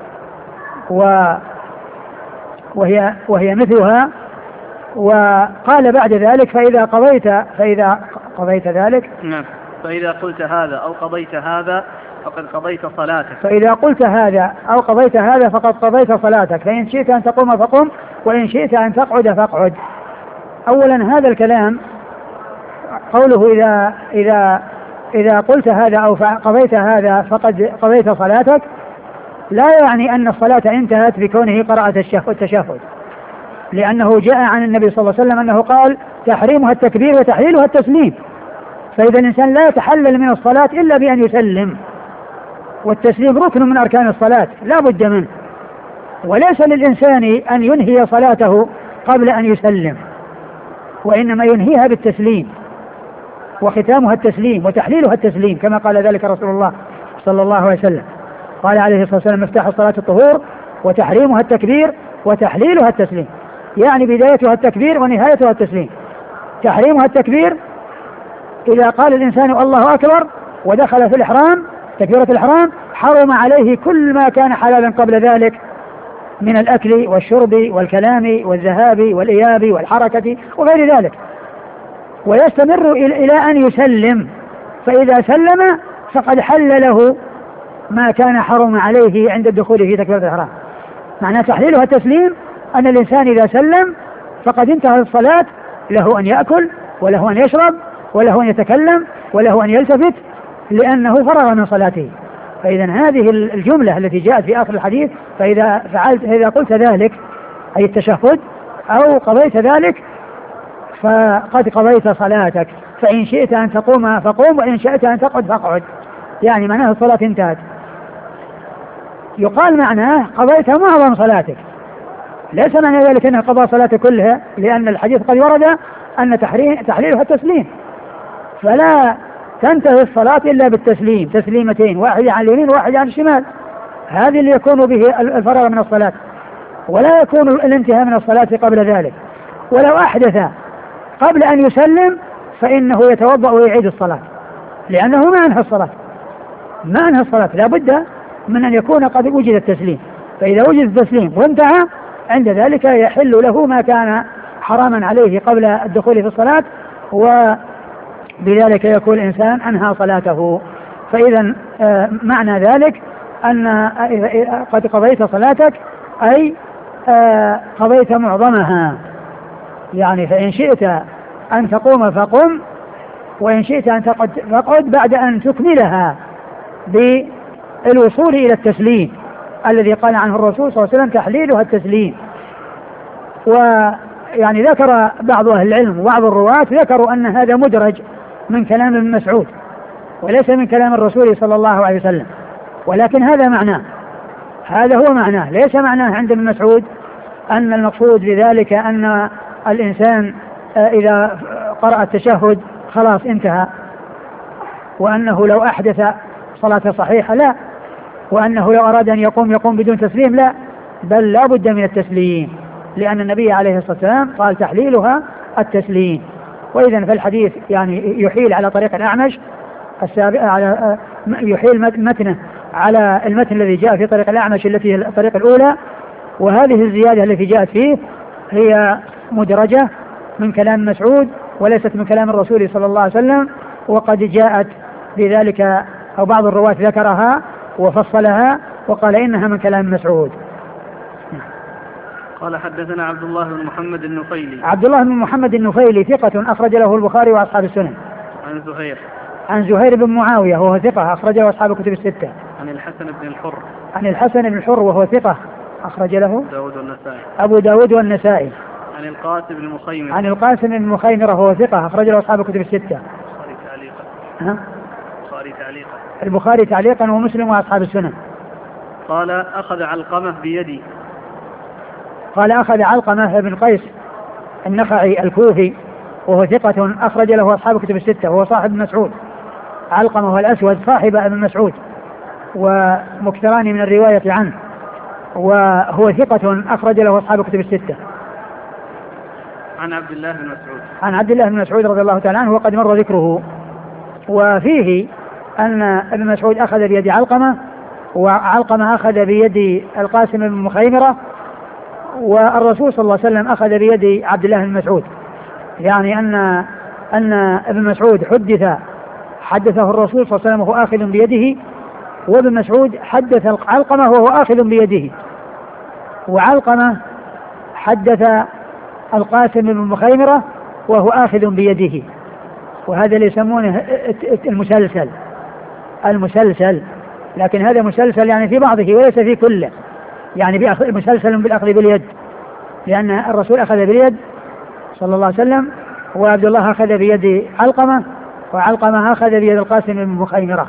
و وهي وهي مثلها. وقال بعد ذلك فإذا قضيت فإذا قضيت ذلك نعم فإذا قلت هذا أو قضيت هذا فقد قضيت صلاتك فإذا قلت هذا أو قضيت هذا فقد قضيت صلاتك، فإن شئت أن تقوم فقم وإن شئت أن تقعد فاقعد. أولا هذا الكلام قوله إذا إذا إذا قلت هذا أو قضيت هذا فقد قضيت صلاتك لا يعني أن الصلاة انتهت بكونه قرأ التشهد، لأنه جاء عن النبي صلى الله عليه وسلم أنه قال تحريمها التكبير وتحليلها التسليم. فإذا الإنسان لا يتحلل من الصلاة إلا بأن يسلم، والتسليم ركن من أركان الصلاة لا بد منه، وليس للإنسان أن ينهي صلاته قبل أن يسلم، وإنما ينهيها بالتسليم، وختامها التسليم وتحليلها التسليم كما قال ذلك رسول الله صلى الله عليه وسلم. قال عليه الصلاة والسلام مفتاح الصلاة الطهور وتحريمها التكبير وتحليلها التسليم، يعني بدايتها التكبير ونهايتها التسليم. تحريمها التكبير إذا قال الإنسان الله أكبر ودخل في الإحرام تكبيرة الإحرام حرم عليه كل ما كان حلالا قبل ذلك من الأكل والشرب والكلام والذهاب والإياب والحركة وغير ذلك، ويستمر إلى أن يسلم، فإذا سلم فقد حل له ما كان حرم عليه عند الدخول في تكبيرة الإحرام. معنى تحليلها التسليم أن الإنسان إذا سلم فقد انتهى الصلاة، له أن يأكل وله أن يشرب وله أن يتكلم وله أن يلتفت لأنه فرغ من صلاته. فإذا هذه الجملة التي جاءت في آخر الحديث فإذا فعلت إذا قلت ذلك أي التشهد أو قضيت ذلك فقد قضيت صلاتك، فإن شئت أن تقوم فقوم وإن شئت أن تقعد فاقعد، يعني معناه الصلاة انتهت. يقال معناه قضيت معظم صلاتك، ليس معنى ذلك أنه قضى صلاته كلها، لأن الحديث قد ورد أن تحليلها التسليم، فلا تنتهي الصلاة إلا بالتسليم، تسليمتين، واحدة عن اليمين وواحدة عن الشمال، هذه اللي يكون به الفراغ من الصلاة، ولا يكون الانتهاء من الصلاة قبل ذلك. ولو أحدث قبل أن يسلم فإنه يتوضأ ويعيد الصلاة، لأنه ما أنهى الصلاة ما أنهى الصلاة لا بد من أن يكون قد وجد التسليم، فإذا وجد التسليم وانتهى عند ذلك يحل له ما كان حراما عليه قبل الدخول في الصلاة، وبذلك يكون الإنسان أنهى صلاته. فإذا معنى ذلك أن قد قضيت صلاتك أي قضيت معظمها، يعني فإن شئت أن تقوم فقم وإن شئت أن تقعد فاقعد بعد أن تكملها بالوصول إلى التسليم الذي قال عنه الرسول صلى الله عليه وسلم تحليلها التسليم. ويعني ذكر بعض أهل العلم وبعض الرواة ذكروا أن هذا مدرج من كلام ابن مسعود وليس من كلام الرسول صلى الله عليه وسلم، ولكن هذا معناه هذا هو معناه، ليس معناه عند ابن مسعود أن المقصود بذلك أن الإنسان إذا قرأ التشهد خلاص انتهى، وأنه لو أحدث صلاة صحيحة لا، وأنه لو أراد أن يقوم يقوم بدون تسليم لا، بل لا بد من التسليم، لأن النبي عليه الصلاة والسلام قال تحليلها التسليم. وإذا فالحديث يعني يحيل على طريق الأعمش على يحيل متنه على المتن الذي جاء في طريق الأعمش التي هي الطريق الأولى، وهذه الزيادة التي جاءت فيه هي مدرجة من كلام مسعود وليست من كلام الرسول صلى الله عليه وسلم، وقد جاءت بذلك أو بعض الرواة ذكرها وفصلها وقال إنها من كلام مسعود. قال حدثنا عبد الله بن محمد النفيلي. عبد الله بن محمد النفيلي ثقة أخرج له البخاري وأصحاب السنن. عن زهير عن زهير بن معاوية وهو ثقة أخرج له أصحاب الكتب الستة. عن الحسن بن الحر. عن الحسن بن الحر وهو ثقة أخرج له داود والنسائي. أبو داود والنسائي. عن القاسم بن مخيمرة. عن القاسم بن مخيمرة وهو ثقة أخرج له أصحاب الكتب الستة. البخاري تعليقا. ها؟ البخاري تعليقا. البخاري تعليقا ومسلم وأصحاب السنن. قال أخذ علقمة بيدي. قال أخذ علقمة بن قيس النخعي الكوفي وهو ثقة أخرج له أصحاب كتب الستة وهو صاحب ابن مسعود. علقمة هو الأسود صاحب ابن مسعود ومكثران من الرواية عنه، وهو ثقة أخرج له أصحاب كتب الستة. عن عبد الله بن مسعود عن عبد الله بن مسعود رضي الله تعالى عنه وقد مر ذكره. وفيه أن ابن مسعود أخذ بيد علقمة، وعلقمة أخذ بيد القاسم بن مخيمرة، والرسول صلى الله عليه وسلم أخذ بيد عبد الله بن مسعود. يعني أن أن ابن مسعود حدث حدثه الرسول صلى الله عليه وسلم وهو آخذ بيده، وابن مسعود حدث علقمة وهو آخذ بيده، وعلقمة حدث القاسم بن مخيمرة وهو آخذ بيده. وهذا اللي يسمونه المسلسل المسلسل لكن هذا مسلسل يعني في بعضه وليس في كله، يعني مسلسل بالأخذ باليد، لأن الرسول أخذ باليد صلى الله عليه وسلم، وعبد الله أخذ بيد علقمة، وعلقمة أخذ بيد القاسم بن مخيمرة.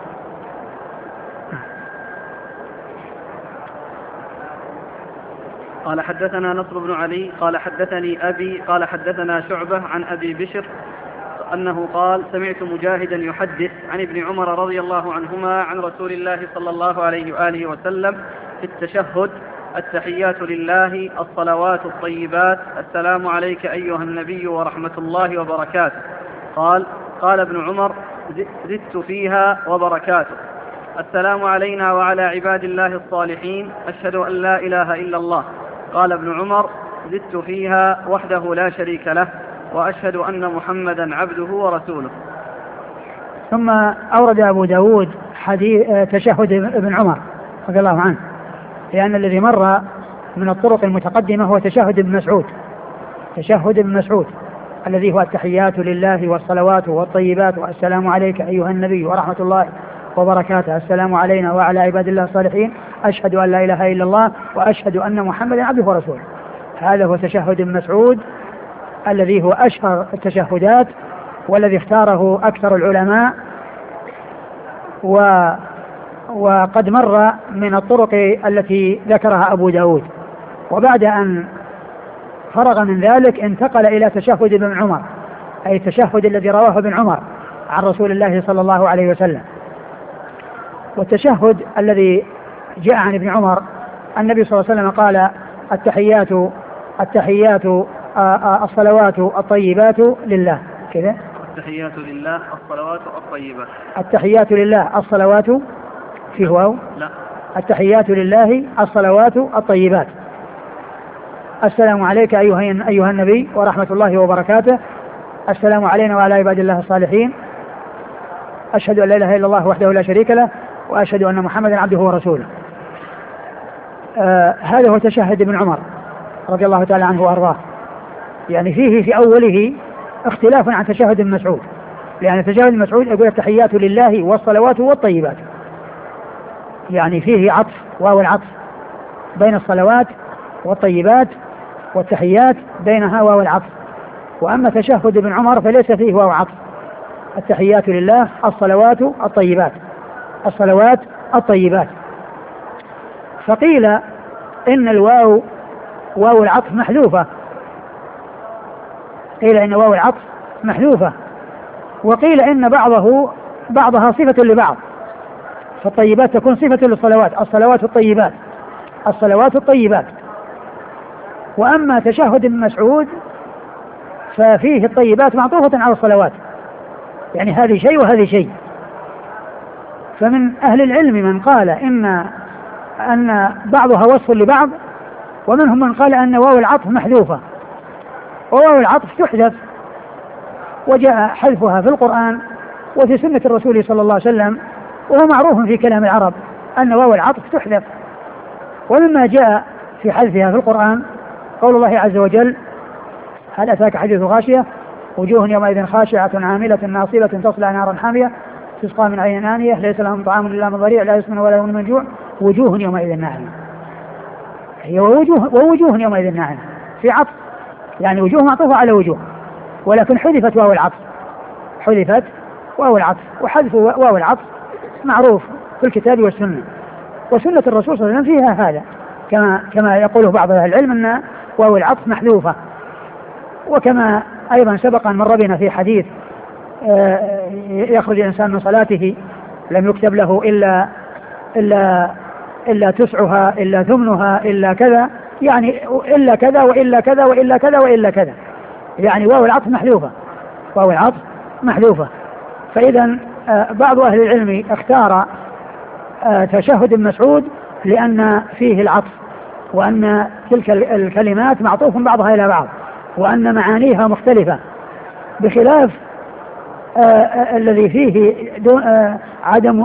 قال حدثنا نصر بن علي قال حدثني أبي قال حدثنا شعبة عن أبي بشر أنه قال سمعت مجاهدا يحدث عن ابن عمر رضي الله عنهما عن رسول الله صلى الله عليه وآله وسلم في التشهد: التحيات لله، الصلوات الطيبات، السلام عليك أيها النبي ورحمة الله وبركاته. قال قال ابن عمر: زدت فيها وبركاته. السلام علينا وعلى عباد الله الصالحين، أشهد أن لا إله إلا الله. قال ابن عمر: زدت فيها وحده لا شريك له، وأشهد أن محمدا عبده ورسوله. ثم أورد أبو داود حديث تشهد ابن عمر رضي الله عنه، لأن الذي مر من الطرق المتقدمة هو تشهد ابن مسعود تشهد ابن مسعود الذي هو التحيات لله والصلوات والطيبات، والسلام عليك أيها النبي ورحمة الله وبركاته، السلام علينا وعلى عباد الله الصالحين، أشهد أن لا إله إلا الله، وأشهد أن محمدا عبده ورسوله. هذا هو تشهد ابن مسعود الذي هو أشهر التشهدات والذي اختاره أكثر العلماء، و وقد مر من الطرق التي ذكرها أبو داود. وبعد أن فرغ من ذلك انتقل إلى تشهد ابن عمر، أي التشهد الذي رواه ابن عمر عن رسول الله صلى الله عليه وسلم. والتشهد الذي جاء عن ابن عمر النبي صلى الله عليه وسلم قال: التحيات التحيات الصلوات الطيبات لله، كذا التحيات لله الصلوات الطيبات التحيات لله الصلوات فيه واو لا التحيات لله الصلوات الطيبات، السلام عليك أيها أيها النبي ورحمة الله وبركاته، السلام علينا وعلى عباد الله الصالحين، أشهد أن لا إله إلا الله وحده لا شريك له، وأشهد أن محمدا عبده ورسوله. آه هذا هو تشهد ابن عمر رضي الله تعالى عنه وأرضاه. يعني فيه في أوله اختلاف عن تشهد ابن مسعود، لأن تشهد ابن مسعود يقول التحيات لله والصلوات والطيبات، يعني فيه عطف واو العطف بين الصلوات والطيبات، والتحيات بينها واو العطف. وأما تشهد ابن عمر فليس فيه واو عطف، التحيات لله الصلوات الطيبات الصلوات الطيبات. فقيل إن الواو واو العطف محذوفة قيل إن واو العطف محذوفة وقيل إن بعضه بعضها صفة لبعض، فالطيبات تكون صفة للصلوات، الصلوات الطيبات الصلوات الطيبات. وأما تشهد ابن مسعود ففيه الطيبات معطوفة على الصلوات، يعني هذه شيء وهذه شيء. فمن أهل العلم من قال إن أن بعضها وصف لبعض، ومنهم من قال أن واو العطف محذوفة، وواو العطف تحذف، وجاء حذفها في القرآن وفي سنة الرسول صلى الله عليه وسلم، وهو معروف في كلام العرب أن واو العطف تحذف. ومما جاء في حذفها في القرآن قول الله عز وجل: هل أتاك حديث غاشية وجوه يومئذ خاشعة عاملة ناصبة تصلى نارا حامية تسقى من عين آنية ليس لهم طعام إلا من ضريع لا يسمن ولا يغني من جوع وجوه يومئذ ناعمة. هي ووجوه, ووجوه يومئذ ناعمة في عطف، يعني وجوه معطوفة على وجوه، ولكن حذفت واو العطف حذفت واو العطف وحذف واو العطف معروف في الكتاب والسنة، وسنة الرسول صلى الله عليه وسلم فيها هذا، كما كما يقوله بعض أهل العلم أن واو العطف محذوفة. وكما أيضا سبق أن مر بنا في حديث يخرج الإنسان من صلاته لم يكتب له إلا إلا إلا تسعها إلا ثمنها إلا كذا، يعني إلا كذا وإلا كذا وإلا كذا وإلا كذا، يعني واو العطف محذوفة، واو العطف محذوفة. فإذا بعض أهل العلم اختار تشهد ابن مسعود لأن فيه العطف، وأن تلك الكلمات معطوف بعضها إلى بعض، وأن معانيها مختلفة، بخلاف الذي فيه عدم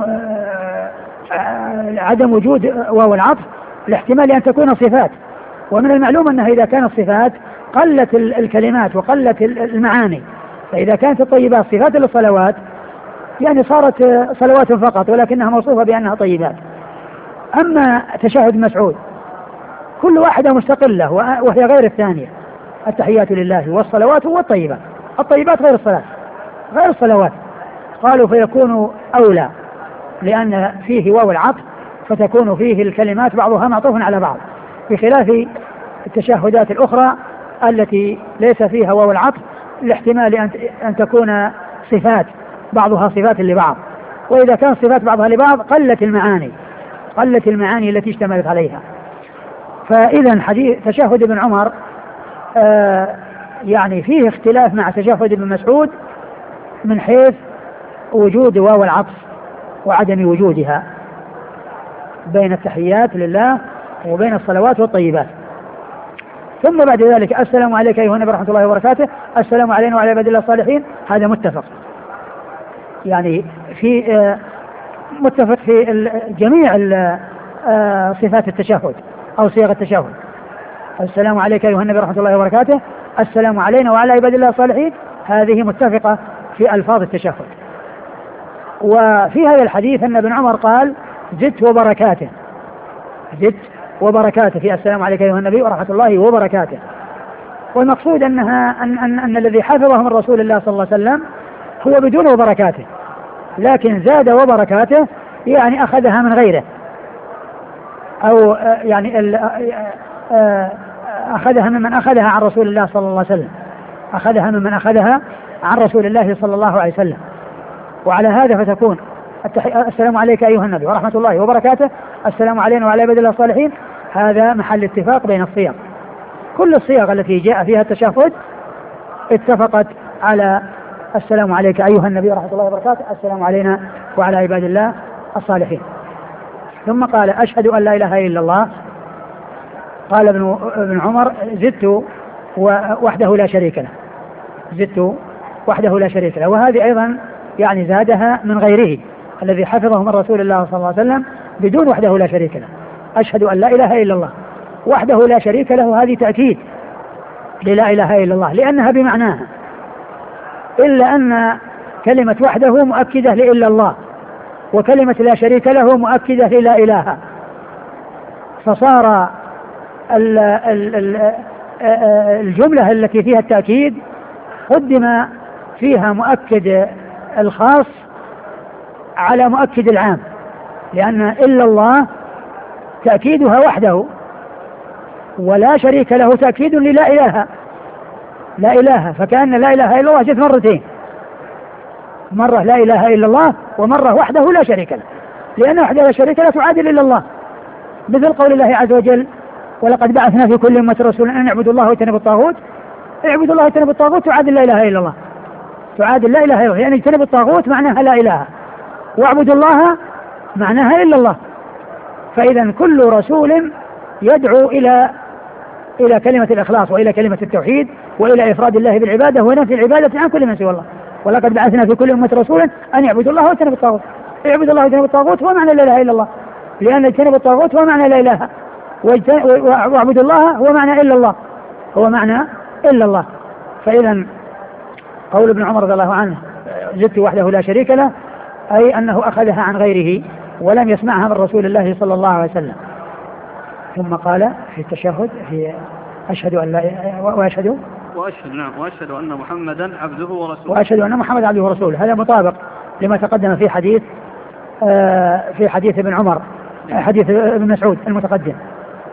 عدم وجود واو العطف لاحتمال أن تكون صفات. ومن المعلوم أنها إذا كانت صفات قلت الكلمات وقلت المعاني، فإذا كانت الطيبات صفات للصلوات يعني صارت صلوات فقط ولكنها موصوفة بأنها طيبات. أما تشهد مسعود كل واحدة مستقلة وهي غير الثانية، التحيات لله والصلوات والطيبات، الطيبات غير الصلاة غير الصلوات، قالوا فيكون أولى لأن فيه واو العطف فتكون فيه الكلمات بعضها معطوف على بعض، بخلاف التشهدات الأخرى التي ليس فيها واو العطف لاحتمال أن تكون صفات بعضها صفات لبعض، وإذا كان صفات بعضها لبعض قلت المعاني قلت المعاني التي اشتملت عليها. فإذا حديث تشهد ابن عمر آه يعني فيه اختلاف مع تشهد ابن مسعود من حيث وجود واو العطف وعدم وجودها بين التحيات لله وبين الصلوات والطيبات. ثم بعد ذلك السلام عليك أيها النبي ورحمة الله وبركاته، السلام علينا وعلى عباد الله الصالحين، هذا متفق يعني في آه متفق في جميع آه صفات التشهد أو صيغ التشهد. السلام عليك أيها النبي ورحمة الله وبركاته، السلام علينا وعلى عباد الله الصالحين، هذه متفقة في ألفاظ التشهد. وفي هذا الحديث أن ابن عمر قال زدت وبركاته، زدت وبركاته في السلام عليك أيها النبي ورحمة الله وبركاته. والمقصود أنها أن, أن, أن الذي حفظه من رسول الله صلى الله عليه وسلم هو بدون وبركاته، لكن زاد وبركاته يعني أخذها من غيره، أو يعني أخذها ممن أخذها عن رسول الله صلى الله عليه وسلم، أخذها ممن أخذها عن رسول الله صلى الله عليه وسلم. وعلى هذا فتكون السلام عليك أيها النبي ورحمة الله وبركاته، السلام علينا وعلى عباد الله الصالحين، هذا محل اتفاق بين الصيغ. كل الصيغ التي جاء فيها التشهد اتفقت على السلام عليك أيها النبي ورحمة الله وبركاته، السلام علينا وعلى عباد الله الصالحين. ثم قال أشهد أن لا إله إلا الله. قال ابن, ابن عمر زدت وحده لا شريك له، زدت وحده لا شريك له، وهذه أيضا يعني زادها من غيره الذي حفظه من رسول الله صلى الله عليه وسلم بدون وحده لا شريك له. أشهد أن لا إله إلا الله وحده لا شريك له، هذه تأكيد للا إله إلا الله لأنها بمعناها، إلا أن كلمة وحده مؤكدة لإلا الله، وكلمة لا شريك له مؤكدة للا إله، فصار ال ال ال الجملة التي فيها التأكيد قدم فيها مؤكد الخاص على مؤكد العام، لأن إلا الله تأكيدها وحده، ولا شريك له تأكيد للا إله، لا إله، فكأن لا إله إلا الله جت مرتين، مرة لا إله إلا الله ومرة وحده لا شريك له، لأن وحده لا شريك له تعادل إلا الله، مثل قول الله عز وجل ولقد بعثنا في كل أمة رسولا أن اعبدوا الله واجتنبوا الطاغوت، اعبدوا الله واجتنبوا الطاغوت تعادل لا إله إلا الله، تعادل لا إله إلا الله، يعني اجتنبوا الطاغوت معناها لا إله، واعبدوا الله معناها إلا الله. فإذا كل رسول يدعو إلى إلى كلمة الإخلاص وإلى كلمة التوحيد وإلى إفراد الله بالعبادة ونفي العبادة عن كل من سوى الله. ولقد بعثنا في كل أمة رسولا أن يعبدوا الله واجتنبوا الطاغوت، اعبدوا الله واجتنبوا الطاغوت هو معنى لا إله إلا الله، لأن اجتنبوا الطاغوت هو معنى لا إله، واعبدوا الله هو معنى إلا الله، هو معنى إلا الله. فإذا قول ابن عمر رضي الله عنه زدت وحده لا شريك له، أي أنه أخذها عن غيره ولم يسمعها من رسول الله صلى الله عليه وسلم. ثم قال في التشهد في أشهد أن لا وأشهد وأشهد نعم وأشهد أن محمدا عبده ورسوله، وأشهد أن محمدا عبده ورسوله، هذا مطابق لما تقدم في حديث آه في حديث ابن عمر، حديث ابن مسعود المتقدم،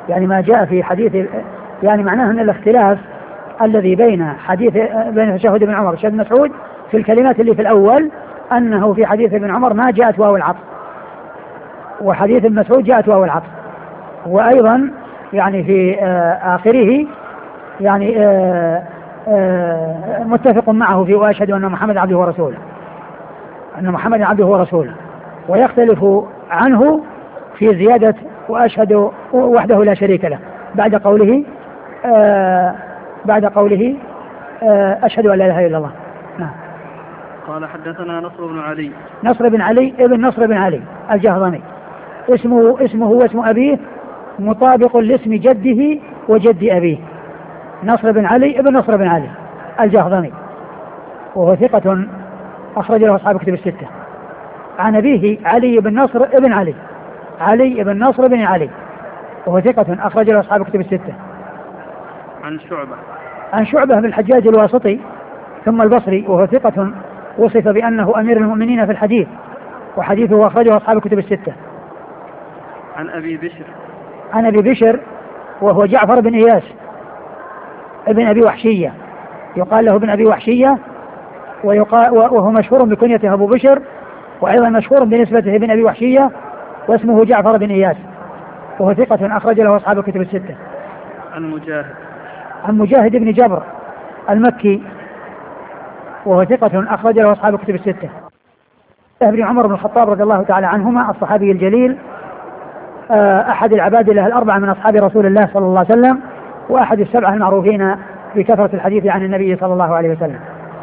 يعني ما جاء في حديث، يعني معناه أن الاختلاف الذي بين حديث بين تشهد ابن عمر وتشهد مسعود في الكلمات اللي في الأول، أنه في حديث ابن عمر ما جاءت واو العطف، وحديث ابن مسعود جاءت واو العطف. وأيضا يعني في آخره يعني آآ آآ متفق معه في وأشهد أن محمد عبده ورسوله، أن محمد عبده ورسوله. ويختلف عنه في زيادة وأشهد وحده لا شريك له بعد قوله بعد قوله أشهد أن لا إله إلا الله. نعم. قال حدثنا نصر بن علي. نصر بن علي ابن نصر بن علي الجهضمي، اسمه اسمه واسم أبيه مطابق لاسم جده وجد أبيه، نصر بن علي ابن نصر بن علي الجهضمي، وهو ثقة أخرج له أصحاب كتب الستة. عن أبيه علي بن نصر ابن علي، علي بن نصر بن علي، وهو ثقة أخرج له أصحاب كتب الستة. عن شعبة. عن شعبة بن الحجاج الواسطي ثم البصري، وهو ثقة وصف بأنه أمير المؤمنين في الحديث، وحديثه أخرجه أصحاب كتب الستة. عن أبي بشر. عن أبي بشر وهو جعفر بن إياس ابن أبي وحشية، يقال له ابن أبي وحشية، ويقال وهو مشهور بكنيته أبو بشر، وأيضا مشهور بنسبته ابن أبي وحشية، واسمه جعفر بن إياس، وهو ثقة أخرج له أصحاب الكتب الستة. عن مجاهد. عن مجاهد بن جبر المكي، وهو ثقة أخرج له أصحاب الكتب الستة. ابن عمر بن الخطاب رضي الله تعالى عنهما الصحابي الجليل، أحد العباد له الأربعة من أصحاب رسول الله صلى الله عليه وسلم، وأحد السبعة المعروفين بكثرة الحديث عن النبي صلى الله عليه وسلم.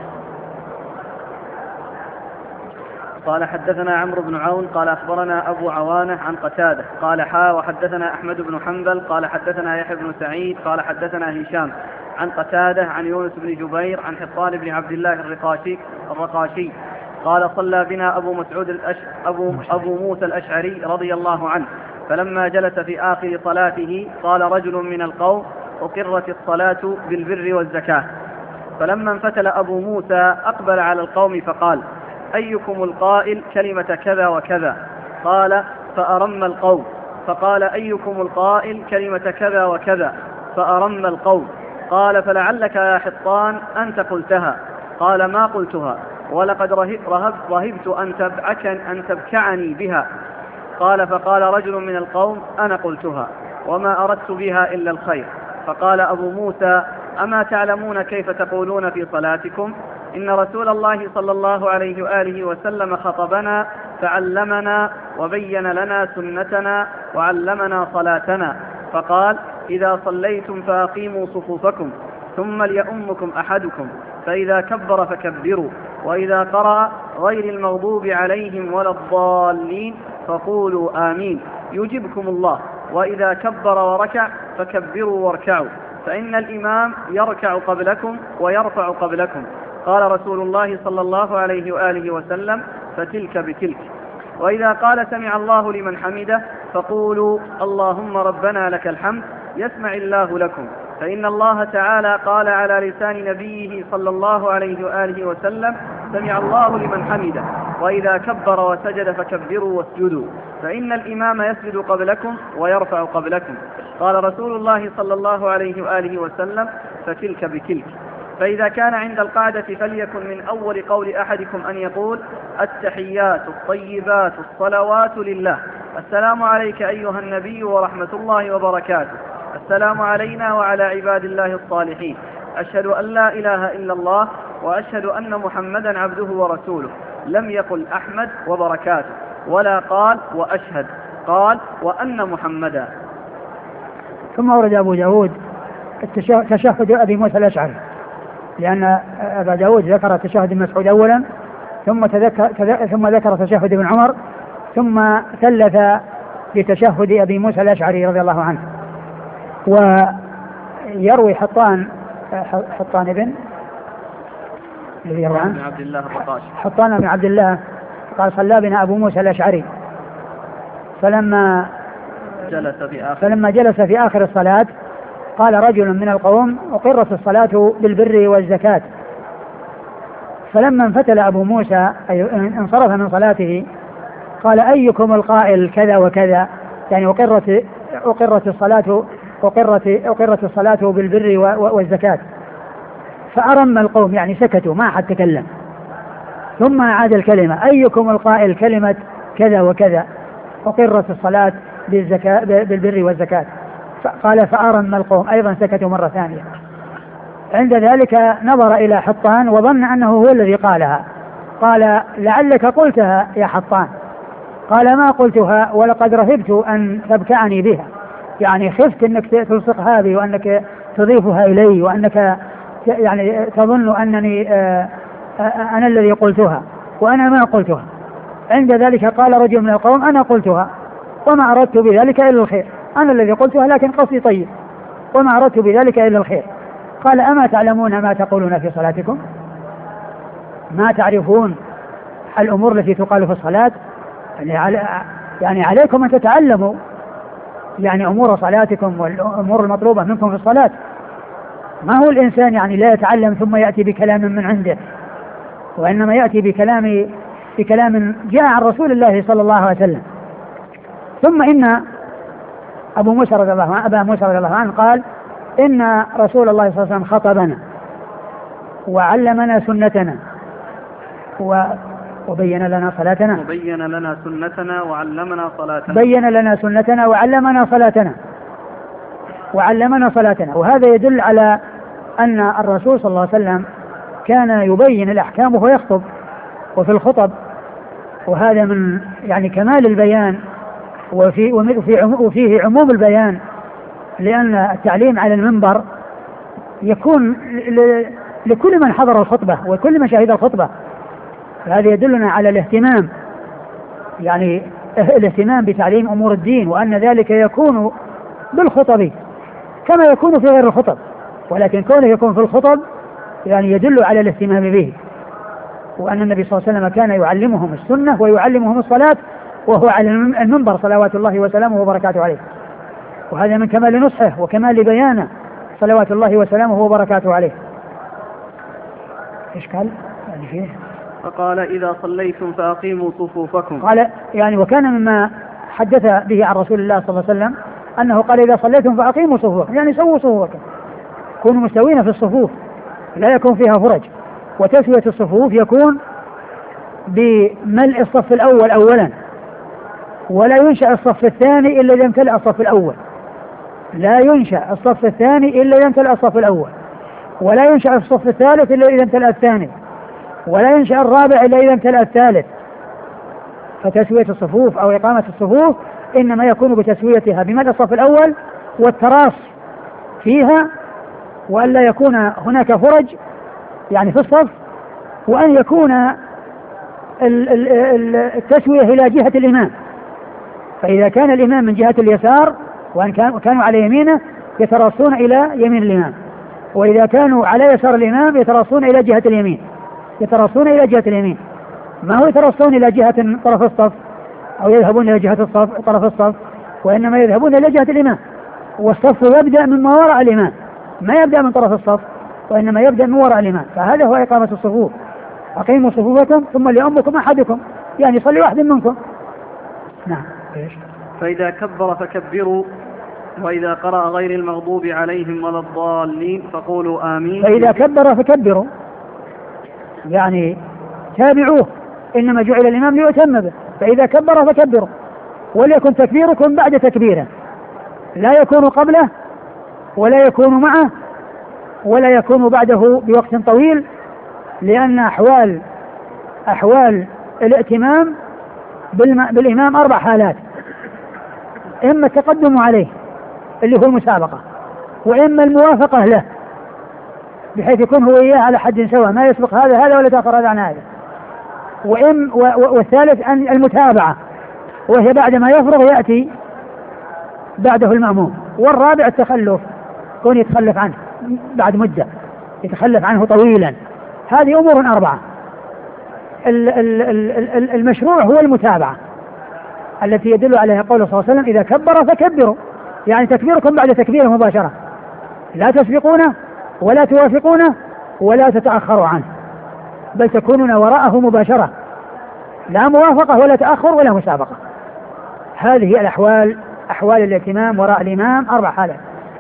قال حدثنا عمرو بن عون قال أخبرنا أبو عوانة عن قتادة قال حا وحدثنا أحمد بن حنبل قال حدثنا يحيى بن سعيد قال حدثنا هشام عن قتادة عن يونس بن جبير عن حطان بن عبد الله الرقاشي الرقاشي قال صلى بنا أبو مسعود الأش... أبو... أبو موسى الأشعري رضي الله عنه، فلما جلس في آخر صلاته قال رجل من القوم أقرت الصلاة بالبر والزكاة، فلما انفتل أبو موسى أقبل على القوم فقال أيكم القائل كلمة كذا وكذا؟ قال فأرم القوم، فقال أيكم القائل كلمة كذا وكذا؟ فأرم القوم. قال فلعلك يا حطان أنت قلتها. قال ما قلتها، ولقد رهب رهبت أن تبعك أن تبكعني بها. قال فقال رجل من القوم أنا قلتها وما أردت بها إلا الخير. فقال أبو موسى أما تعلمون كيف تقولون في صلاتكم؟ إن رسول الله صلى الله عليه وآله وسلم خطبنا فعلمنا وبين لنا سنتنا وعلمنا صلاتنا، فقال إذا صليتم فأقيموا صفوفكم ثم ليؤمكم أحدكم، فإذا كبر فكبروا، وإذا قرأ غير المغضوب عليهم ولا الضالين فقولوا آمين يجبكم الله، وإذا كبر وركع فكبروا واركعوا، فإن الإمام يركع قبلكم ويرفع قبلكم. قال رسول الله صلى الله عليه وآله وسلم فتلك بتلك. وإذا قال سمع الله لمن حمده فقولوا اللهم ربنا لك الحمد يسمع الله لكم، فإن الله تعالى قال على لسان نبيه صلى الله عليه وآله وسلم سمع الله لمن حمده. وإذا كبر وسجد فكبروا واسجدوا، فإن الإمام يسجد قبلكم ويرفع قبلكم. قال رسول الله صلى الله عليه وآله وسلم فتلك بتلك. فإذا كان عند القعدة فليكن من أول قول أحدكم أن يقول التحيات الطيبات الصلوات لله، السلام عليك أيها النبي ورحمة الله وبركاته، السلام علينا وعلى عباد الله الصالحين، أشهد أن لا إله إلا الله وأشهد أن محمدا عبده ورسوله. لم يقل أحمد وبركاته ولا قال وأشهد، قال وأن محمدا. ثم ورد أبو داود تشهد أبي موسى الأشعري، لأن أبا داود ذكر تشهد مسعود أولا، ثم, ثم ذكر تشهد ابن عمر، ثم ثلث بتشهد أبي موسى الأشعري رضي الله عنه. ويروي حطان حطان بن بن عبد الله الرقاشي حطان بن عبد الله قال صلى بنا أبو موسى الأشعري، فلما جلس في آخر فلما جلس في آخر الصلاة قال رجل من القوم أقرت الصلاة بالبر والزكاة، فلما انفتل أبو موسى أي انصرف من صلاته قال أيكم القائل كذا وكذا، يعني أقرت, أقرت الصلاة أقرت, أقرت الصلاة بالبر والزكاة. فأرم القوم يعني سكتوا ما أحد تكلم. ثم أعاد الكلمة أيكم القائل كلمة كذا وكذا أقرت الصلاة بالزكاة بالبر والزكاة. قال فأرم القوم أيضا سكتوا مرة ثانية. عند ذلك نظر إلى حطان وظن أنه هو الذي قالها. قال لعلك قلتها يا حطان. قال ما قلتها ولقد رهبت أن تبكعني بها، يعني خفت أنك تلصق هذه وأنك تضيفها إلي وأنك يعني تظن أنني آآ آآ أنا الذي قلتها وأنا ما قلتها. عند ذلك قال رجل من القوم أنا قلتها وما أردت بذلك إلا الخير، أنا الذي قلتها لكن قصدي طيب وما أردت بذلك إلا الخير. قال أما تعلمون ما تقولون في صلاتكم؟ ما تعرفون الأمور التي تقال في الصلاة؟ يعني عليكم أن تتعلموا يعني أمور صلاتكم والأمور المطلوبة منكم في الصلاة. ما هو الإنسان يعني لا يتعلم ثم يأتي بكلام من عنده، وإنما يأتي بكلام بكلام جاء عن رسول الله صلى الله عليه وسلم. ثم إن أبو موسى رضي الله عنه أبا موسى رضي الله عنه قال إن رسول الله صلى الله عليه وسلم خطبنا وعلمنا سنتنا و وبين لنا صلاتنا وبين لنا سنتنا وعلمنا صلاتنا بين لنا سنتنا وعلمنا صلاتنا وعلمنا صلاتنا. وهذا يدل على أن الرسول صلى الله عليه وسلم كان يبين الأحكام وهو يخطب وفي الخطب، وهذا من يعني كمال البيان وفي وفيه عموم البيان، لأن التعليم على المنبر يكون لكل من حضر الخطبة وكل من شهد الخطبة. هذا يدلنا على الاهتمام يعني الاهتمام بتعليم أمور الدين، وأن ذلك يكون بالخطب كما يكون في غير الخطب، ولكن كونه يكون في الخطب يعني يدل على الاهتمام به. وأن النبي صلى الله عليه وسلم كان يعلمهم السنة ويعلمهم الصلاة وهو على المنبر صلوات الله وسلامه وبركاته عليه، وهذا من كمال نصحه وكمال بيانه صلوات الله وسلامه وبركاته عليه. إيش قال يعني فيه؟ فقال إذا صليتم فأقيموا صفوفكم. قال يعني وكان مما حدث به عن رسول الله صلى الله عليه وسلم أنه قال إذا صليتم فأقيموا صفوفكم، يعني سووا صفوفكم، كونوا مستوين في الصفوف لا يكون فيها فرج. وتسوية الصفوف يكون بملء الصف الأول أولا، ولا ينشأ الصف الثاني إلا إذا امتلأ الصف الأول، لا ينشأ الصف الثاني إلا إذا امتلأ الصف الأول، ولا ينشأ الصف الثالث إلا إذا امتلأ الثاني، ولا ينشأ الرابع إلا إذا امتلأ الثالث. فتسوية الصفوف أو إقامة الصفوف إنما يكون بتسويتها بملء الصف الأول والتراص فيها، وأن لا يكون هناك فرج يعني في الصف، وأن يكون التسوية إلى جهة الإمام. فإذا كان الإمام من جهة اليسار وأن كانوا على يمينه يتراصون إلى يمين الإمام، وإذا كانوا على يسار الإمام يتراصون إلى جهة اليمين يتراصون إلى جهة اليمين ما هو يتراصون إلى جهة طرف الصف أو يذهبون إلى جهة الصف طرف الصف، وإنما يذهبون إلى جهة الإمام. والصف يبدأ من وراء الإمام، ما يبدأ من طرف الصف، وإنما يبدأ من وراء الإمام. فهذا هو إقامة الصفوف. أقيموا صفوفكم ثم ليؤمكم أحدكم، يعني صلي واحد منكم. نعم. فإذا كبر فكبروا، وإذا قرأ غير المغضوب عليهم ولا الضالين فقولوا آمين. فإذا كبر فكبروا يعني تابعوه، إنما جعل الإمام ليؤتم به. فإذا كبر فكبروا، وليكن تكبيركم بعد تكبيره، لا يكون قبله ولا يكون معه ولا يكون بعده بوقت طويل، لأن أحوال أحوال الائتمام بالإمام أربع حالات: إما التقدم عليه اللي هو المسابقة، وإما الموافقة له بحيث يكون هو إياه على حد سواء، ما يسبق هذا هذا ولا تأخر هذا عن هذا، وإم والثالث أن المتابعة وهي بعد ما يفرغ يأتي بعده المأموم، والرابع التخلف، كون يتخلف عنه بعد مدة، يتخلف عنه طويلا. هذه أمور أربعة. المشروع هو المتابعة التي يدل عليها قوله صلى الله عليه وسلم: إذا كبر فكبروا، يعني تكبيركم بعد تكبيره مباشرة، لا تسبقونه ولا توافقونه ولا تتأخروا عنه، بل تكونون وراءه مباشرة، لا موافقة ولا تأخر ولا مسابقة. هذه الأحوال أحوال الائتمام وراء الإمام أربع حالات.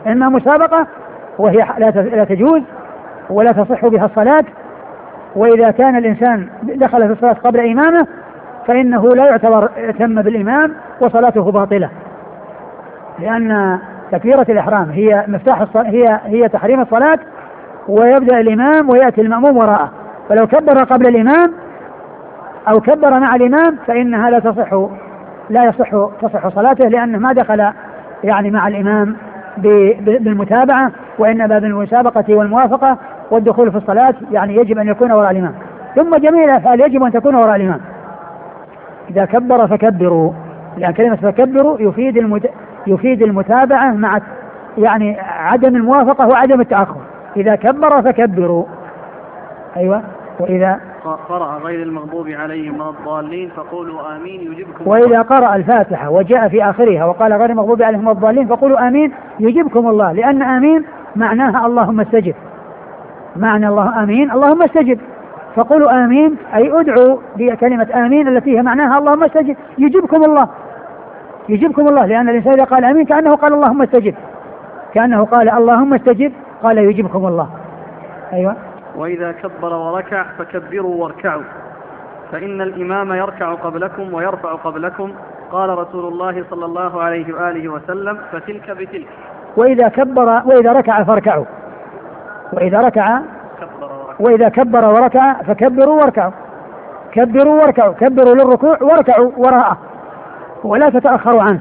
إما مسابقة وهي لا تجوز ولا تصح بها الصلاة، وإذا كان الإنسان دخل في الصلاة قبل إمامه فإنه لا يعتبر تم بالإمام وصلاته باطلة، لأن تكبيرة الإحرام هي مفتاح الصلاة، هي هي تحريم الصلاة، ويبدأ الإمام ويأتي المأموم وراءه، فلو كبر قبل الإمام أو كبر مع الإمام فإنها لا تصح لا يصح تصح صلاته، لأنه ما دخل يعني مع الإمام بالمتابعة، وإنما بالمسابقة والموافقة، والدخول في الصلاة يعني يجب أن يكون وراء الإمام. ثم جميع الأفعال يجب أن تكون وراء الإمام. إذا كبر فكبروا، لأن كلمة فكبروا يفيد المت... يفيد المتابعة مع يعني عدم الموافقة وعدم التأخر. إذا كبر فكبروا. أيوة. وإذا قرأ غير المغضوب عليهم ولا الضالين فقولوا آمين يجبكم. وإذا قرأ الفاتحة وجاء في آخرها وقال غير المغضوب عليهم ولا الضالين فقولوا آمين يجبكم الله، لأن آمين معناها اللهم استجب، معنى الله آمين اللهم استجب، فقولوا آمين أي ادعوا بكلمة آمين التي هي معناها اللهم استجب يجبكم الله، يجبكم الله، لأن الإنسان إذا قال آمين كأنه قال اللهم استجب، كأنه قال اللهم استجب قال يجبكم الله. أيوة. وإذا كبر وركع فكبروا واركعوا، فإن الإمام يركع قبلكم ويرفع قبلكم، قال رسول الله صلى الله عليه وآله وسلم فتلك بتلك. وإذا كبر وإذا ركع فاركعوا، وإذا ركع وإذا كبر وركع فكبروا واركعوا، كبروا واركعوا، كبروا للركوع واركعوا وراءه، ولا تتأخروا عنه،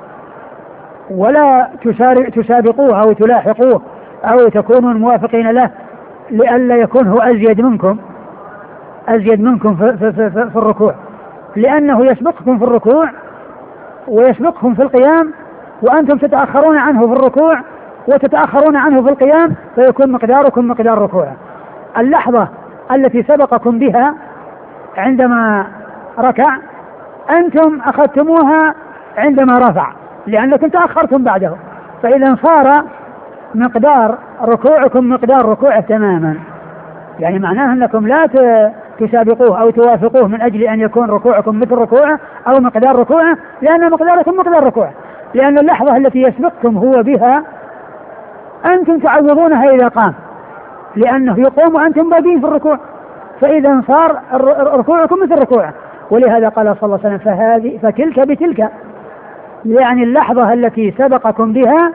ولا تسابقوه أو تلاحقوه أو تكونوا موافقين له، لئلا يكون هو أزيد منكم أزيد منكم في, في, في, في الركوع، لأنه يسبقكم في الركوع ويسبقكم في القيام، وأنتم تتأخرون عنه في الركوع وتتأخرون عنه في القيام، فيكون مقداركم مقدار ركوعه. اللحظة التي سبقكم بها عندما ركع أنتم أخذتموها عندما رفع، لأنكم تأخرتم بعده، فإذا صار مقدار ركوعكم مقدار ركوعه تماما، يعني معناه أنكم لا تسابقوه أو توافقوه من أجل أن يكون ركوعكم مثل ركوعه أو مقدار ركوعه، لأن مقداركم مقدار ركوعه، لأن اللحظة التي يسبقكم هو بها أنتم تعوضونها إذا قام، لأنه يقوم وأنتم باقين في الركوع، فإذا صار ركوعكم مثل ركوعه. ولهذا قال صلى الله عليه وسلم فهذه فتلك بتلك، يعني اللحظة التي سبقكم بها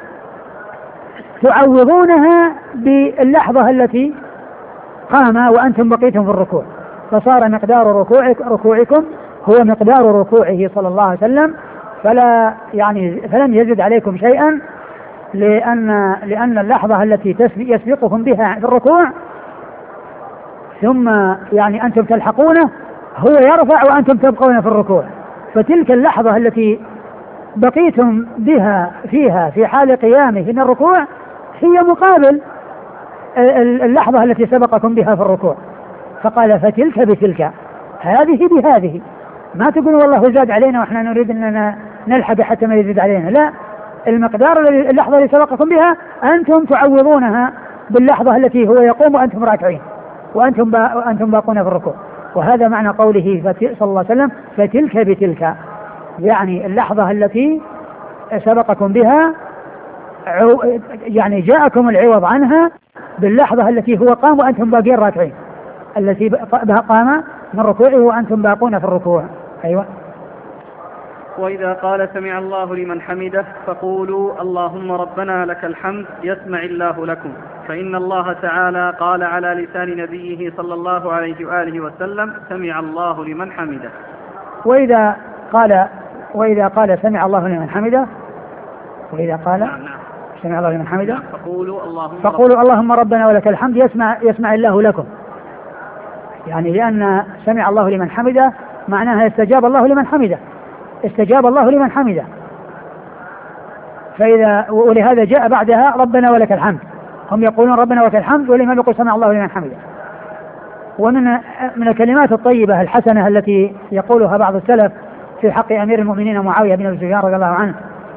تعوضونها باللحظة التي قام وأنتم بقيتم في الركوع، فصار مقدار ركوعك ركوعكم هو مقدار ركوعه صلى الله عليه وسلم، فلا يعني فلم يزد عليكم شيئا، لأن لأن اللحظة التي يسبقكم بها في الركوع ثم يعني أنتم تلحقونه هو يرفع وأنتم تبقون في الركوع، فتلك اللحظة التي بقيتم بها فيها في حال قيامه من الركوع هي مقابل اللحظة التي سبقكم بها في الركوع، فقال فتلك بتلك، هذه بهذه، ما تقول والله زاد علينا وإحنا نريد أن نلحق حتى ما يزيد علينا، لا، المقدار اللحظة التي سبقكم بها أنتم تعوضونها باللحظة التي هو يقوم وأنتم راكعين وأنتم با وأنتم باقون في الركوع. وهذا معنى قوله صلى الله عليه وسلم فتلك بتلك، يعني اللحظة التي سبقكم بها يعني جاءكم العوض عنها باللحظة التي هو قام وأنتم باقين راكعين، التي قام من ركوعه وأنتم باقون في الركوع. أيوة. وإذا قال سمع الله لمن حمده فقولوا اللهم ربنا لك الحمد يسمع الله لكم، فإن الله تعالى قال على لسان نبيه صلى الله عليه وآله وسلم سمع الله لمن حمده. وإذا قال وإذا قال سمع الله لمن حمده وإذا قال نعم نعم. سمع الله لمن حمده فقولوا اللهم فقولوا اللهم ربنا ولك الحمد يسمع يسمع الله لكم، يعني لأن سمع الله لمن حمده معناها استجاب الله لمن حمده، استجاب الله لمن حمده، فإذا ولهذا جاء بعدها ربنا ولك الحمد، هم يقولون ربنا ولك الحمد والإمام يقول سمع الله لمن حمده. ومن من الكلمات الطيبة الحسنة التي يقولها بعض السلف في حق أمير المؤمنين معاوية بن أبي سفيان رضي الله عنه،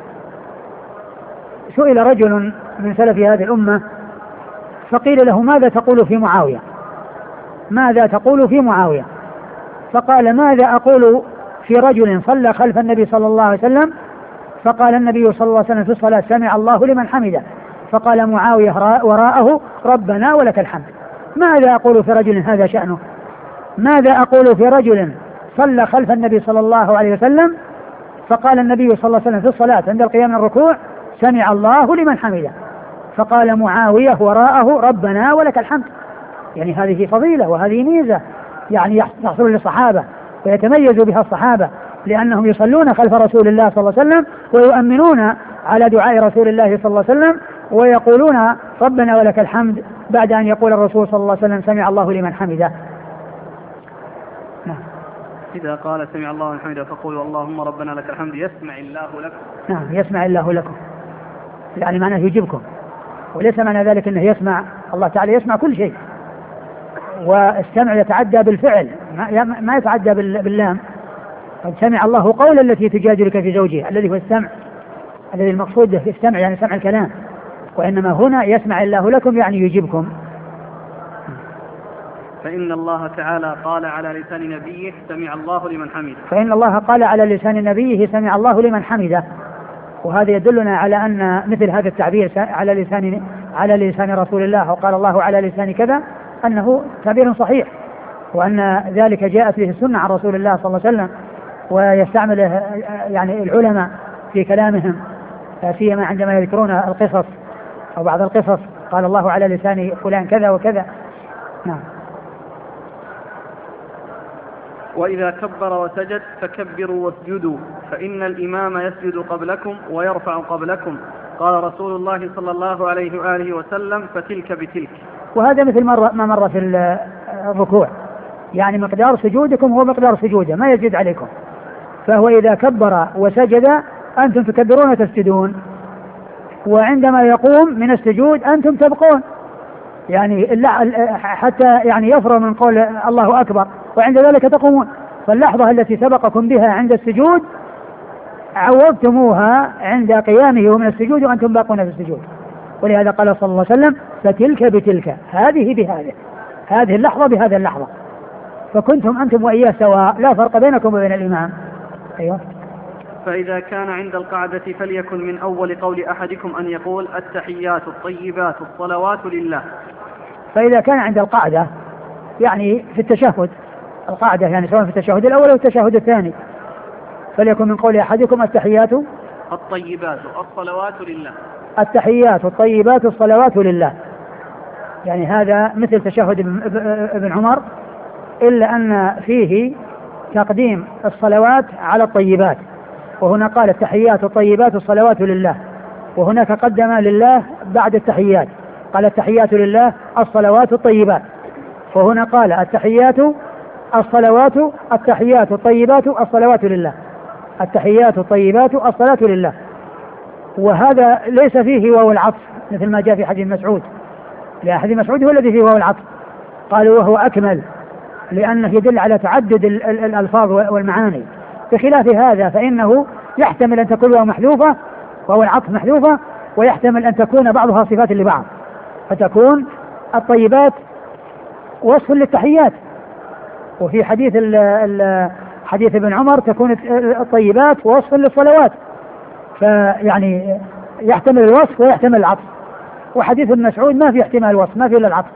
سئل رجل من سلف هذه الأمة فقيل له ماذا تقول في معاوية ماذا تقول في معاوية فقال ماذا أقول في رجل صلى خلف النبي صلى الله عليه وسلم، فقال النبي صلى الله عليه وسلم في الصلاة سمع الله لمن حمده، فقال معاوية وراءه ربنا ولك الحمد. ماذا أقول في رجل هذا شأنه؟ ماذا أقول في رجل صلى خلف النبي صلى الله عليه وسلم فقال النبي صلى الله عليه وسلم في الصلاة عند القيام من الركوع سمع الله لمن حمده، فقال معاوية وراءه ربنا ولك الحمد. يعني هذه فضيلة وهذه ميزة يعني يحصل للصحابة ويتميز بها الصحابة، لأنهم يصلون خلف رسول الله صلى الله عليه وسلم ويؤمنون على دعاء رسول الله صلى الله عليه وسلم ويقولون ربنا ولك الحمد بعد أن يقول الرسول صلى الله عليه وسلم سمع الله لمن حمده. نعم. إذا قال سمع الله لمن حمده فقولوا اللهم ربنا لك الحمد يسمع الله لكم. نعم يسمع الله لكم، يعني معناه يجيبكم، وليس معنى ذلك أنه يسمع، الله تعالى يسمع كل شيء، والسمع يتعدى بالفعل ما يتعدى باللام. قد سمع الله قول التي تجادلك في زوجها الذي هو السمع، الذي المقصود في السمع يعني سمع الكلام، وإنما هنا يسمع الله لكم يعني يجيبكم. فإن الله تعالى قال على لسان نبيه سمع الله لمن حمده. فإن الله قال على لسان نبيه سمع الله لمن حمده، وهذا يدلنا على أن مثل هذا التعبير على لسان على لسان رسول الله وقال الله على لسان كذا أنه تعبير صحيح، وأن ذلك جاءت به السنة عن رسول الله صلى الله عليه وسلم، ويستعمله يعني العلماء في كلامهم سيما عندما يذكرون القصص أو بعض القصص قال الله على لسان فلان كذا وكذا. نعم. وإذا كبر وسجد فكبروا واسجدوا فإن الإمام يسجد قبلكم ويرفع قبلكم، قال رسول الله صلى الله عليه وآله وسلم فتلك بتلك. وهذا مثل ما مر في الركوع، يعني مقدار سجودكم هو مقدار سجوده ما يزيد عليكم، فهو إذا كبر وسجد أنتم تكبرون وتسجدون، وعندما يقوم من السجود أنتم تبقون، يعني حتى يعني يفرغ من قول الله أكبر وعند ذلك تقومون، فاللحظة التي سبقكم بها عند السجود عوضتموها عند قيامه ومن السجود وأنتم باقون في السجود. ولهذا قال صلى الله عليه وسلم فتلك بتلك، هذه بهذه، هذه اللحظة بهذه اللحظة، فكنتم أنتم وإياه سواء لا فرق بينكم وبين الإمام. أيوة. فإذا كان عند القعدة فليكن من أول قول أحدكم أن يقول التحيات الطيبات الصلوات لله. فإذا كان عند القعدة يعني في التشهد، القعدة يعني سواء في التشهد الأول أو التشهد الثاني، فليكن من قول أحدكم التحيات الطيبات الصلوات لله. التحيات الطيبات الصلوات لله، يعني هذا مثل تشهد ابن عمر، إلا أن فيه تقديم الصلوات على الطيبات، وهنا قال التحيات الطيبات الصلوات لله، وهناك قدم لله بعد التحيات قال التحيات لله الصلوات الطيبات، وهنا قال التحيات الصلوات التحيات الطيبات الصلوات لله، التحيات الطيبات الصلاة لله. وهذا ليس فيه واو العطف مثل ما جاء في حديث مسعود، لأن حديث مسعود هو الذي فيه واو العطف، قالوا وهو أكمل لأنه يدل على تعدد الألفاظ والمعاني، بخلاف هذا فإنه يحتمل أن تكون واو محذوفة واو العطف محذوفة، ويحتمل أن تكون بعضها صفات لبعض، فتكون الطيبات وصف للتحيات، وفي حديث ال ال حديث ابن عمر تكون الطيبات وصف للصلوات، فيعني يحتمل الوصف ويحتمل العطف، وحديث ابن مسعود ما في احتمال الوصف ما في إلا العطف.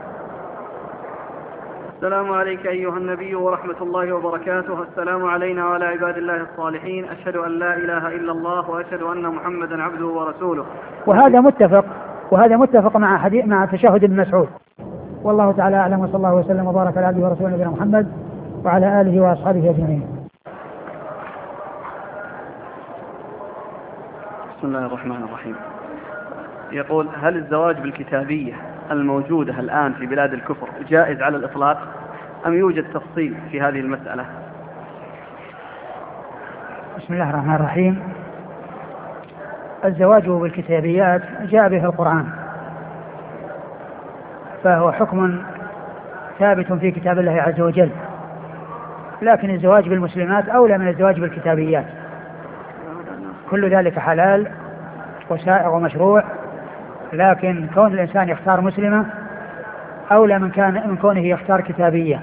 السلام عليك أيها النبي ورحمة الله وبركاته. السلام علينا وعلى عباد الله الصالحين، أشهد أن لا إله إلا الله وأشهد أن محمدا عبده ورسوله. وهذا متفق وهذا متفق مع حديث مع تشهد ابن مسعود. والله تعالى أعلم، وصلى الله وسلم وبارك على عبده ورسوله نبينا محمد وعلى آله وأصحابه أجمعين. بسم الله الرحمن الرحيم. يقول هل الزواج بالكتابية الموجودة الآن في بلاد الكفر جائز على الإطلاق أم يوجد تفصيل في هذه المسألة؟ بسم الله الرحمن الرحيم. الزواج بالكتابيات جاء به القرآن، فهو حكم ثابت في كتاب الله عز وجل، لكن الزواج بالمسلمات أولى من الزواج بالكتابيات، كل ذلك حلال وسائغ ومشروع، لكن كون الإنسان يختار مسلمة أولى من كان من كونه يختار كتابية.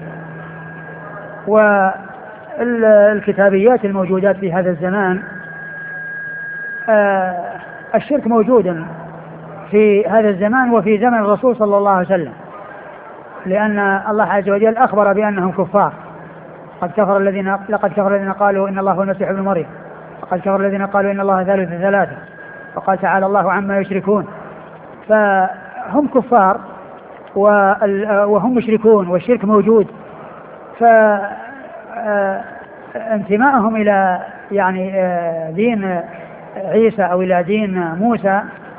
والكتابيات الموجودات في هذا الزمان آه الشرك موجود في هذا الزمان وفي زمن الرسول صلى الله عليه وسلم، لأن الله عز وجل أخبر بأنهم كفار. قد كفر الذين لقد كفر الذين قالوا إن الله هو المسيح ابن مريم، وقد كفر الذين قالوا إن الله ثالث ثلاثة، وقال تعالى الله عما يشركون. فهم كفار وهم مشركون والشرك موجود، فانتمائهم إلى يعني دين عيسى أو إلى دين موسى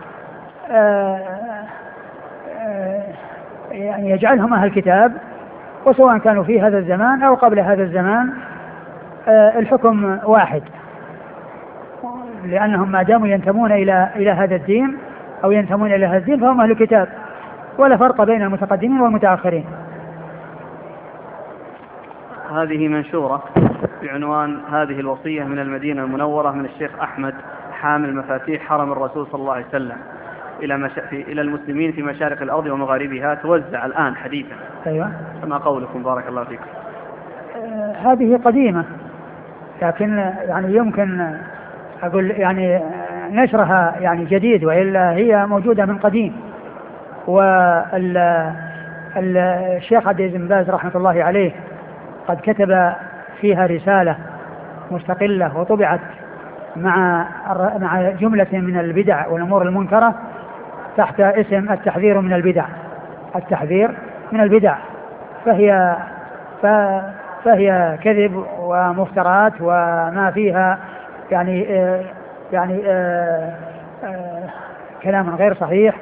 يعني يجعلهم أهل الكتاب، وسواء كانوا في هذا الزمان أو قبل هذا الزمان الحكم واحد، لأنهم ما داموا ينتمون إلى إلى هذا الدين أو ينتمون إلى هذا الدين فهم أهل الكتاب، ولا فرق بين المتقدمين والمتأخرين. هذه منشورة بعنوان هذه الوصية من المدينة المنورة من الشيخ أحمد حامل مفاتيح حرم الرسول صلى الله عليه وسلم إلى مش... في... إلى المسلمين في مشارق الأرض ومغاربها، توزع الآن حديثا. أيوة. فما قولكم بارك الله فيكم؟ آه هذه قديمة، لكن يعني يمكن أقول يعني نشرها يعني جديد، وإلا هي موجودة من قديم. والشيخ عبد العزيز بن باز رحمة الله عليه قد كتب فيها رسالة مستقلة وطبعت مع مع جملة من البدع والأمور المنكرة تحت اسم التحذير من البدع. التحذير من البدع فهي فهي كذب ومفترات وما فيها يعني يعني كلام غير صحيح،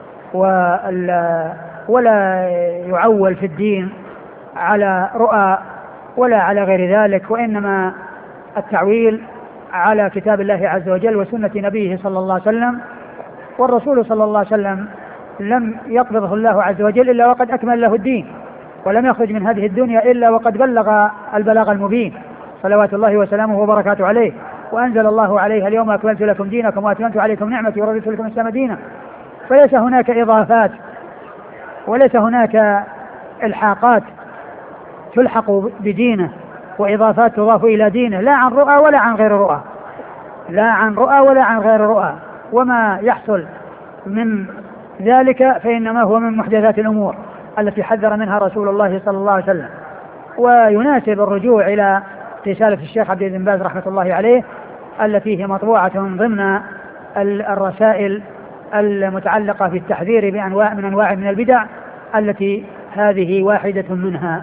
ولا يعول في الدين على رؤى ولا على غير ذلك، وإنما التعويل على كتاب الله عز وجل وسنة نبيه صلى الله عليه وسلم. والرسول صلى الله عليه وسلم لم يقبضه الله عز وجل إلا وقد أكمل له الدين، ولم يخرج من هذه الدنيا إلا وقد بلغ البلاغ المبين صلوات الله وسلامه وبركاته عليه. وأنزل الله عليها اليوم أكملت لكم دينكم وأتممت عليكم نعمتي ورضيت لكم الإسلام دينا. فليس هناك إضافات وليس هناك إلحاقات تلحق بدينه وإضافات تضاف إلى دينه، لا عن رؤى ولا عن غير رؤى، لا عن رؤى ولا عن غير رؤى. وما يحصل من ذلك فإنما هو من محدثات الأمور التي حذر منها رسول الله صلى الله عليه وسلم. ويناسب الرجوع إلى رسالة الشيخ عبد العزيز بن باز رحمة الله عليه التي هي مطبوعة ضمن الرسائل المتعلقة بالتحذير بأنواع من أنواع من البدع التي هذه واحدة منها.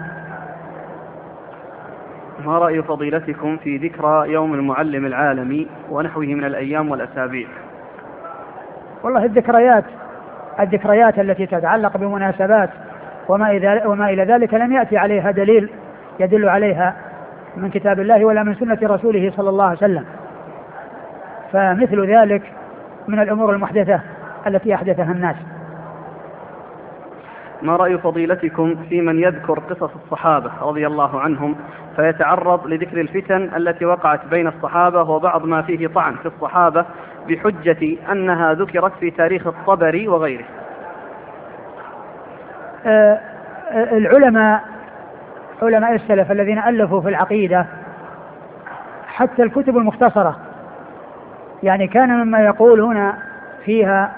ما رأي فضيلتكم في ذكرى يوم المعلم العالمي ونحوه من الأيام والأسابيع؟ والله الذكريات الذكريات التي تتعلق بمناسبات وما, وما إلى ذلك لم يأتي عليها دليل يدل عليها من كتاب الله ولا من سنة رسوله صلى الله عليه وسلم، فمثل ذلك من الأمور المحدثة التي أحدثها الناس. ما رأي فضيلتكم في من يذكر قصص الصحابة رضي الله عنهم فيتعرض لذكر الفتن التي وقعت بين الصحابة وبعض ما فيه طعن في الصحابة بحجة أنها ذكرت في تاريخ الطبري وغيره؟ آه العلماء علماء السلف الذين ألفوا في العقيدة حتى الكتب المختصرة يعني كان مما يقولون فيها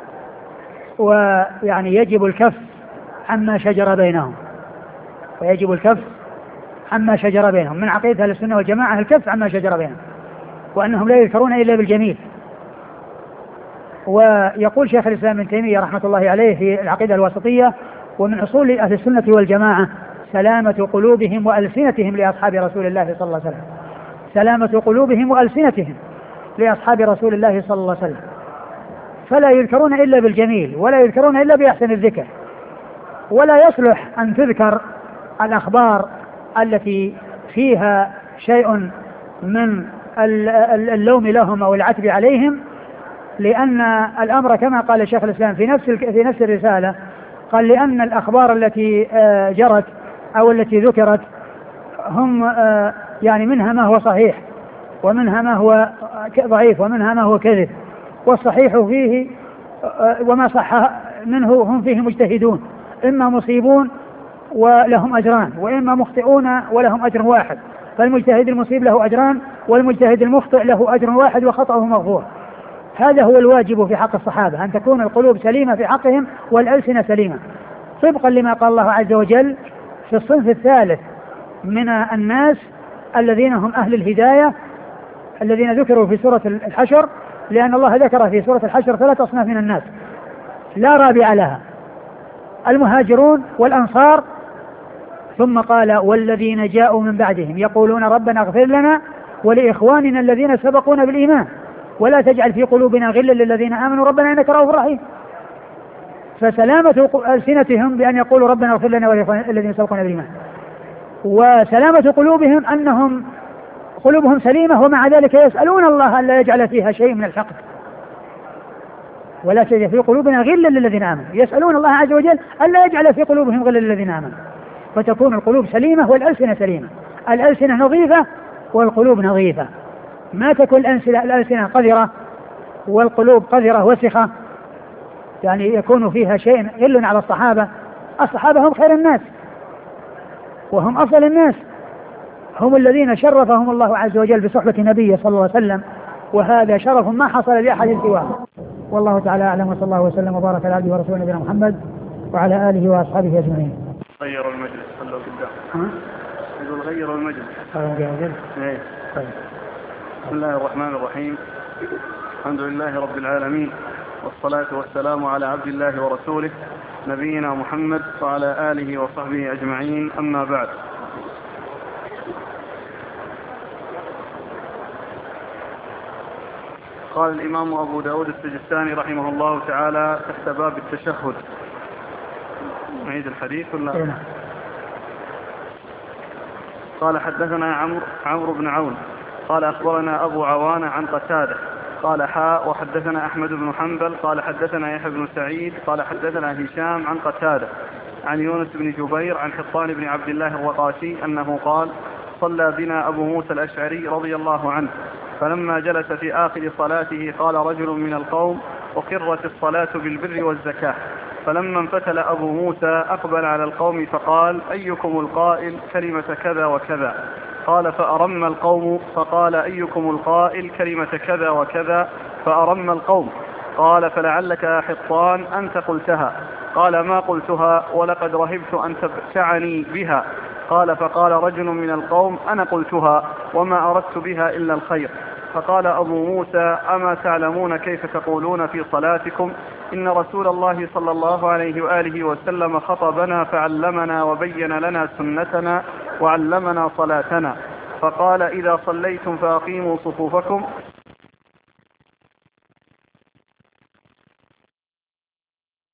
ويعني يجب الكف عما شجر بينهم، ويجب الكف عما شجر بينهم من عقيدة أهل السنة والجماعة، الكف عما شجر بينهم، وأنهم لا يذكرون إلا بالجميل. ويقول شيخ الإسلام ابن تيمية رحمة الله عليه في العقيدة الوسطية: ومن أصول أهل السنة والجماعة سلامة قلوبهم وألسنتهم لأصحاب رسول الله صلى الله عليه وسلم، سلامة قلوبهم وألسنتهم لأصحاب رسول الله صلى الله عليه وسلم، فلا يذكرون إلا بالجميل ولا يذكرون إلا بأحسن الذكر، ولا يصلح أن تذكر الأخبار التي فيها شيء من اللوم لهم أو العتب عليهم، لأن الأمر كما قال شيخ الإسلام في نفس في نفس الرسالة، قال لأن الأخبار التي جرت أو التي ذكرت هم يعني منها ما هو صحيح ومنها ما هو ضعيف ومنها ما هو كذب، والصحيح فيه وما صح منه هم فيه مجتهدون، إما مصيبون ولهم أجران وإما مخطئون ولهم أجر واحد، فالمجتهد المصيب له أجران والمجتهد المخطئ له أجر واحد وخطأه مغفور. هذا هو الواجب في حق الصحابة، أن تكون القلوب سليمة في حقهم والألسنة سليمة، طبقا لما قال الله عز وجل في الصنف الثالث من الناس الذين هم أهل الهداية الذين ذكروا في سورة الحشر، لأن الله ذكر في سورة الحشر ثلاث أصناف من الناس لا رابع لها: المهاجرون والأنصار، ثم قال والذين جاءوا من بعدهم يقولون ربنا اغفر لنا ولإخواننا الذين سبقونا بالإيمان ولا تجعل في قلوبنا غلا للذين آمنوا ربنا إنك رؤوف رحيم. فسلامة ألسنتهم بأن يقولوا ربنا اغفر لنا ولإخواننا الذين سبقونا بالإيمان، وسلامة قلوبهم أنهم قلوبهم سليمة ومع ذلك يسألون الله أن لا يجعل فيها شيء من الحقد ولا تجعل في قلوبنا غلا للذين آمنوا، يسألون الله عز وجل أن لا يجعل في قلوبهم غلا للذين آمنوا، فتكون القلوب سليمة والألسنة سليمة، الألسنة نظيفة والقلوب نظيفة، ما تكون الألسنة قذرة والقلوب قذرة وسخة، يعني يكون فيها شيء غل على الصحابة. الصحابة هم خير الناس وهم أفضل الناس، هم الذين شرفهم الله عز وجل بصحبة النبي صلى الله عليه وسلم، وهذا شرف ما حصل لأحد سواه. والله تعالى أعلم، وصلى الله وسلم وبارك على عبده ورسوله نبينا محمد وعلى آله وأصحابه أجمعين. غيروا المجلس خلوا قدام. يقول غيروا المجلس. ايه. طيب. بسم الله الرحمن الرحيم. الحمد لله رب العالمين، والصلاة والسلام على عبد الله ورسوله نبينا محمد وعلى آله وصحبه أجمعين، أما بعد. قال الإمام أبو داود السجستاني رحمه الله تعالى تحت باب التشهد. نعيد الحديث ولا؟ قال حدثنا عمرو عمرو بن عون قال أخبرنا أبو عوانة عن قتادة قال حاء وحدثنا أحمد بن حنبل قال حدثنا يحيى بن سعيد قال حدثنا هشام عن قتادة عن يونس بن جبير عن حطان بن عبد الله الرقاشي أنه قال صلى بنا أبو موسى الأشعري رضي الله عنه، فلما جلس في آخر صلاته قال رجل من القوم أقرت الصلاة بالبر والزكاة، فلما انفتل أبو موسى أقبل على القوم فقال أيكم القائل كلمة كذا وكذا؟ قال فأرم القوم، فقال أيكم القائل كلمة كذا وكذا؟ فأرم القوم. قال فلعلك يا حطان أنت قلتها. قال ما قلتها ولقد رهبت أن تبتعني بها. قال فقال رجل من القوم أنا قلتها وما أردت بها إلا الخير. فقال أبو موسى أما تعلمون كيف تقولون في صلاتكم؟ إن رسول الله صلى الله عليه وآله وسلم خطبنا فعلمنا وبين لنا سنتنا وعلمنا صلاتنا، فقال إذا صليتم فأقيموا صفوفكم